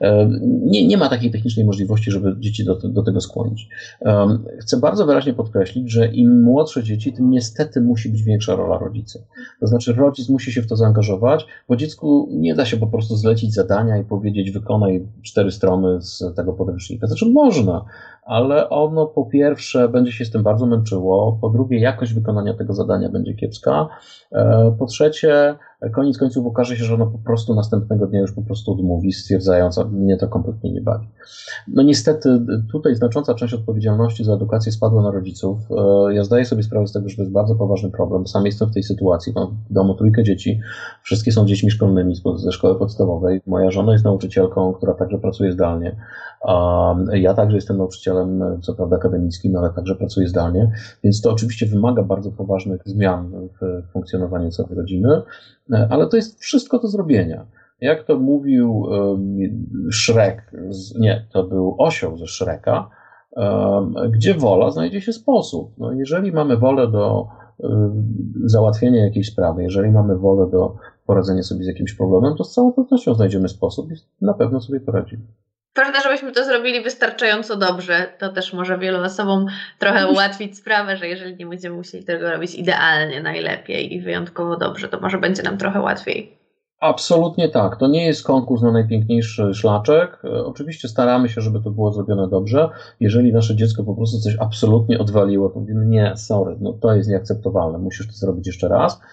Nie ma takiej technicznej możliwości, żeby dzieci do tego skłonić. Chcę bardzo wyraźnie podkreślić, że im młodsze dzieci, tym niestety musi być większa rola rodzica. To znaczy rodzic musi się w to zaangażować, bo dziecku nie da się po prostu zlecić zadania i powiedzieć wykonaj 4 strony z tego podręcznika. Znaczy można, ale ono po pierwsze będzie się z tym bardzo męczyło, po drugie jakość wykonania tego zadania będzie kiepska, po trzecie koniec końców okaże się, że ono po prostu następnego dnia już po prostu odmówi, stwierdzając, a mnie to kompletnie nie bawi. No niestety tutaj znacząca część odpowiedzialności za edukację spadła na rodziców. Ja zdaję sobie sprawę z tego, że to jest bardzo poważny problem. Sam jestem w tej sytuacji, mam w domu 3 dzieci, wszystkie są dziećmi szkolnymi ze szkoły podstawowej. Moja żona jest nauczycielką, która także pracuje zdalnie. Ja także jestem nauczycielem, co prawda akademickim, ale także pracuję zdalnie, więc to oczywiście wymaga bardzo poważnych zmian w funkcjonowaniu całej rodziny, ale to jest wszystko do zrobienia. Jak to mówił Shrek, to był osioł ze Shreka, gdzie wola znajdzie się sposób. No, jeżeli mamy wolę do załatwienia jakiejś sprawy, jeżeli mamy wolę do poradzenia sobie z jakimś problemem, to z całą pewnością znajdziemy sposób i na pewno sobie poradzimy. Ważne, żebyśmy to zrobili wystarczająco dobrze. To też może wielu osobom trochę ułatwić sprawę, że jeżeli nie będziemy musieli tego robić idealnie, najlepiej i wyjątkowo dobrze, to może będzie nam trochę łatwiej. Absolutnie tak. To nie jest konkurs na najpiękniejszy szlaczek. Oczywiście staramy się, żeby to było zrobione dobrze. Jeżeli nasze dziecko po prostu coś absolutnie odwaliło, to mówimy nie, sorry, no to jest nieakceptowalne, musisz to zrobić jeszcze raz.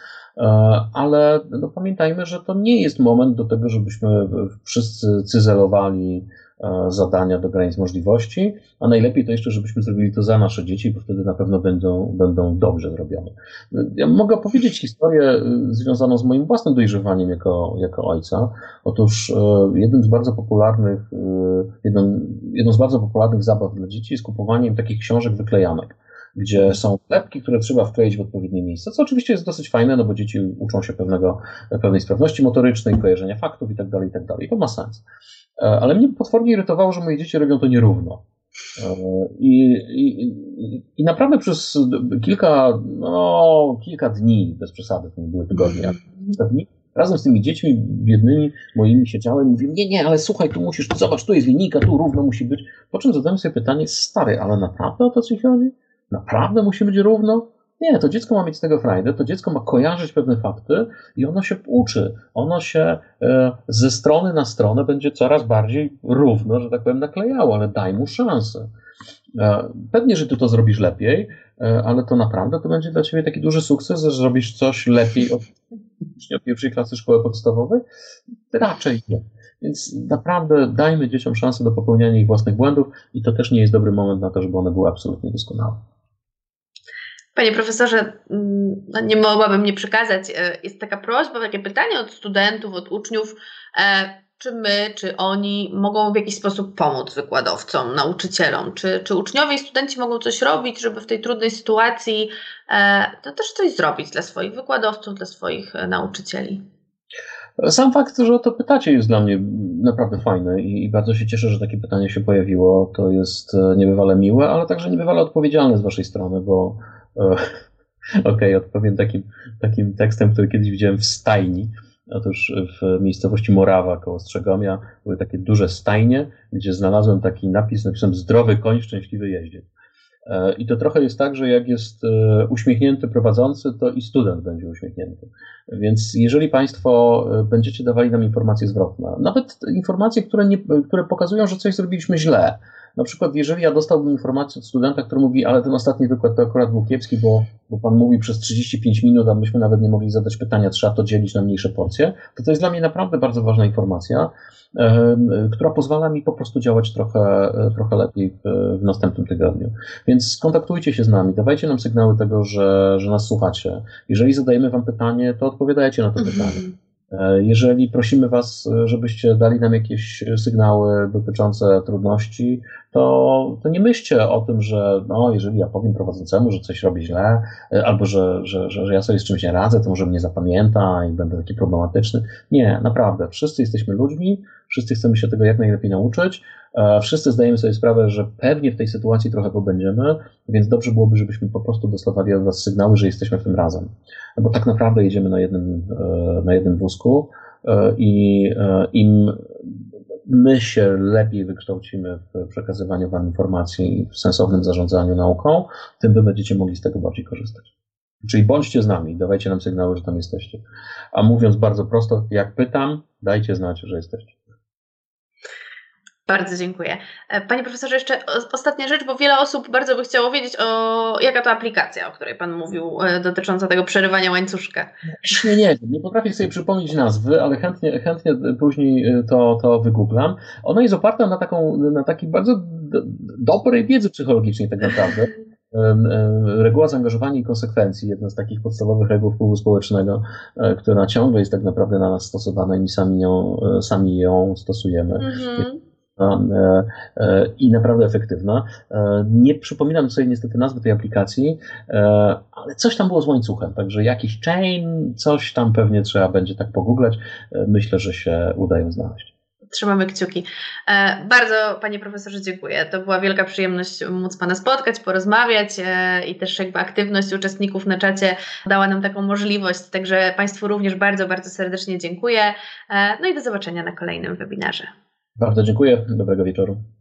Ale no, pamiętajmy, że to nie jest moment do tego, żebyśmy wszyscy cyzelowali zadania do granic możliwości, a najlepiej to jeszcze, żebyśmy zrobili to za nasze dzieci, bo wtedy na pewno będą dobrze zrobione. Ja mogę opowiedzieć historię związaną z moim własnym dojrzewaniem jako ojca. Otóż jedną z bardzo popularnych zabaw dla dzieci jest kupowanie im takich książek wyklejanek. gdzie są wlepki, które trzeba wkleić w odpowiednie miejsce, co oczywiście jest dosyć fajne, no bo dzieci uczą się pewnej sprawności motorycznej, kojarzenia faktów i tak dalej, i tak dalej. To ma sens. Ale mnie potwornie irytowało, że moje dzieci robią to nierówno. I naprawdę przez kilka dni, bez przesady, to nie były tygodnie, kilka dni, razem z tymi dziećmi biednymi moimi siedziałem i mówię, nie, ale słuchaj, tu musisz, zobacz, tu jest linijka, tu równo musi być. Po czym zadałem sobie pytanie, stary, ale naprawdę o to ci chodzi? Naprawdę musi być równo? Nie, to dziecko ma mieć z tego frajdę, to dziecko ma kojarzyć pewne fakty i ono się uczy. Ono się ze strony na stronę będzie coraz bardziej równo, że tak powiem, naklejało, ale daj mu szansę. Pewnie, że ty to zrobisz lepiej, ale to naprawdę to będzie dla ciebie taki duży sukces, że zrobisz coś lepiej od pierwszej klasy szkoły podstawowej? Raczej nie. Więc naprawdę dajmy dzieciom szansę do popełniania ich własnych błędów i to też nie jest dobry moment na to, żeby one były absolutnie doskonałe. Panie profesorze, nie mogłabym nie przekazać, jest taka prośba, takie pytanie od studentów, od uczniów, czy my, czy oni mogą w jakiś sposób pomóc wykładowcom, nauczycielom? Czy uczniowie i studenci mogą coś robić, żeby w tej trudnej sytuacji to też coś zrobić dla swoich wykładowców, dla swoich nauczycieli? Sam fakt, że o to pytacie, jest dla mnie naprawdę fajny i bardzo się cieszę, że takie pytanie się pojawiło. To jest niebywale miłe, ale także niebywale odpowiedzialne z waszej strony, bo odpowiem takim tekstem, który kiedyś widziałem w stajni. Otóż w miejscowości Morawa koło Strzegomia były takie duże stajnie, gdzie znalazłem taki napis, napisem zdrowy koń, szczęśliwy jeździec. I to trochę jest tak, że jak jest uśmiechnięty prowadzący, to i student będzie uśmiechnięty. Więc jeżeli Państwo będziecie dawali nam informacje zwrotne, nawet informacje, które pokazują, że coś zrobiliśmy źle. Na przykład, jeżeli ja dostałbym informację od studenta, który mówi, ale ten ostatni wykład to akurat był kiepski, bo pan mówi przez 35 minut, a myśmy nawet nie mogli zadać pytania, trzeba to dzielić na mniejsze porcje, to jest dla mnie naprawdę bardzo ważna informacja, która pozwala mi po prostu działać trochę lepiej w następnym tygodniu. Więc skontaktujcie się z nami, dawajcie nam sygnały tego, że nas słuchacie. Jeżeli zadajemy wam pytanie, to odpowiadajcie na to pytanie. Jeżeli prosimy Was, żebyście dali nam jakieś sygnały dotyczące trudności, to nie myślcie o tym, że jeżeli ja powiem prowadzącemu, że coś robi źle, albo że ja sobie z czymś nie radzę, to może mnie zapamięta i będę taki problematyczny. Nie, naprawdę. Wszyscy jesteśmy ludźmi, wszyscy chcemy się tego jak najlepiej nauczyć, wszyscy zdajemy sobie sprawę, że pewnie w tej sytuacji trochę pobędziemy, więc dobrze byłoby, żebyśmy po prostu dostawali od Was sygnały, że jesteśmy w tym razem. Bo tak naprawdę jedziemy na jednym wózku i im my się lepiej wykształcimy w przekazywaniu Wam informacji i w sensownym zarządzaniu nauką, tym Wy będziecie mogli z tego bardziej korzystać. Czyli bądźcie z nami, dawajcie nam sygnały, że tam jesteście. A mówiąc bardzo prosto, jak pytam, dajcie znać, że jesteście. Bardzo dziękuję. Panie profesorze, jeszcze ostatnia rzecz, bo wiele osób bardzo by chciało wiedzieć, jaka to aplikacja, o której Pan mówił, dotycząca tego przerywania łańcuszka. Nie potrafię sobie przypomnieć nazwy, ale chętnie później to wygooglam. Ona jest oparta na takiej bardzo dobrej wiedzy psychologicznej tak naprawdę. Reguła zaangażowania i konsekwencji, jedna z takich podstawowych reguł wpływu społecznego, która ciągle jest tak naprawdę na nas stosowana i my sami ją stosujemy. I naprawdę efektywna. Nie przypominam sobie niestety nazwy tej aplikacji, ale coś tam było z łańcuchem, także jakiś chain, coś tam pewnie trzeba będzie tak pogooglać. Myślę, że się uda ją znaleźć. Trzymamy kciuki. Bardzo Panie Profesorze dziękuję. To była wielka przyjemność móc Pana spotkać, porozmawiać i też jakby aktywność uczestników na czacie dała nam taką możliwość. Także Państwu również bardzo, bardzo serdecznie dziękuję. No i do zobaczenia na kolejnym webinarze. Bardzo dziękuję. Dobrego wieczoru.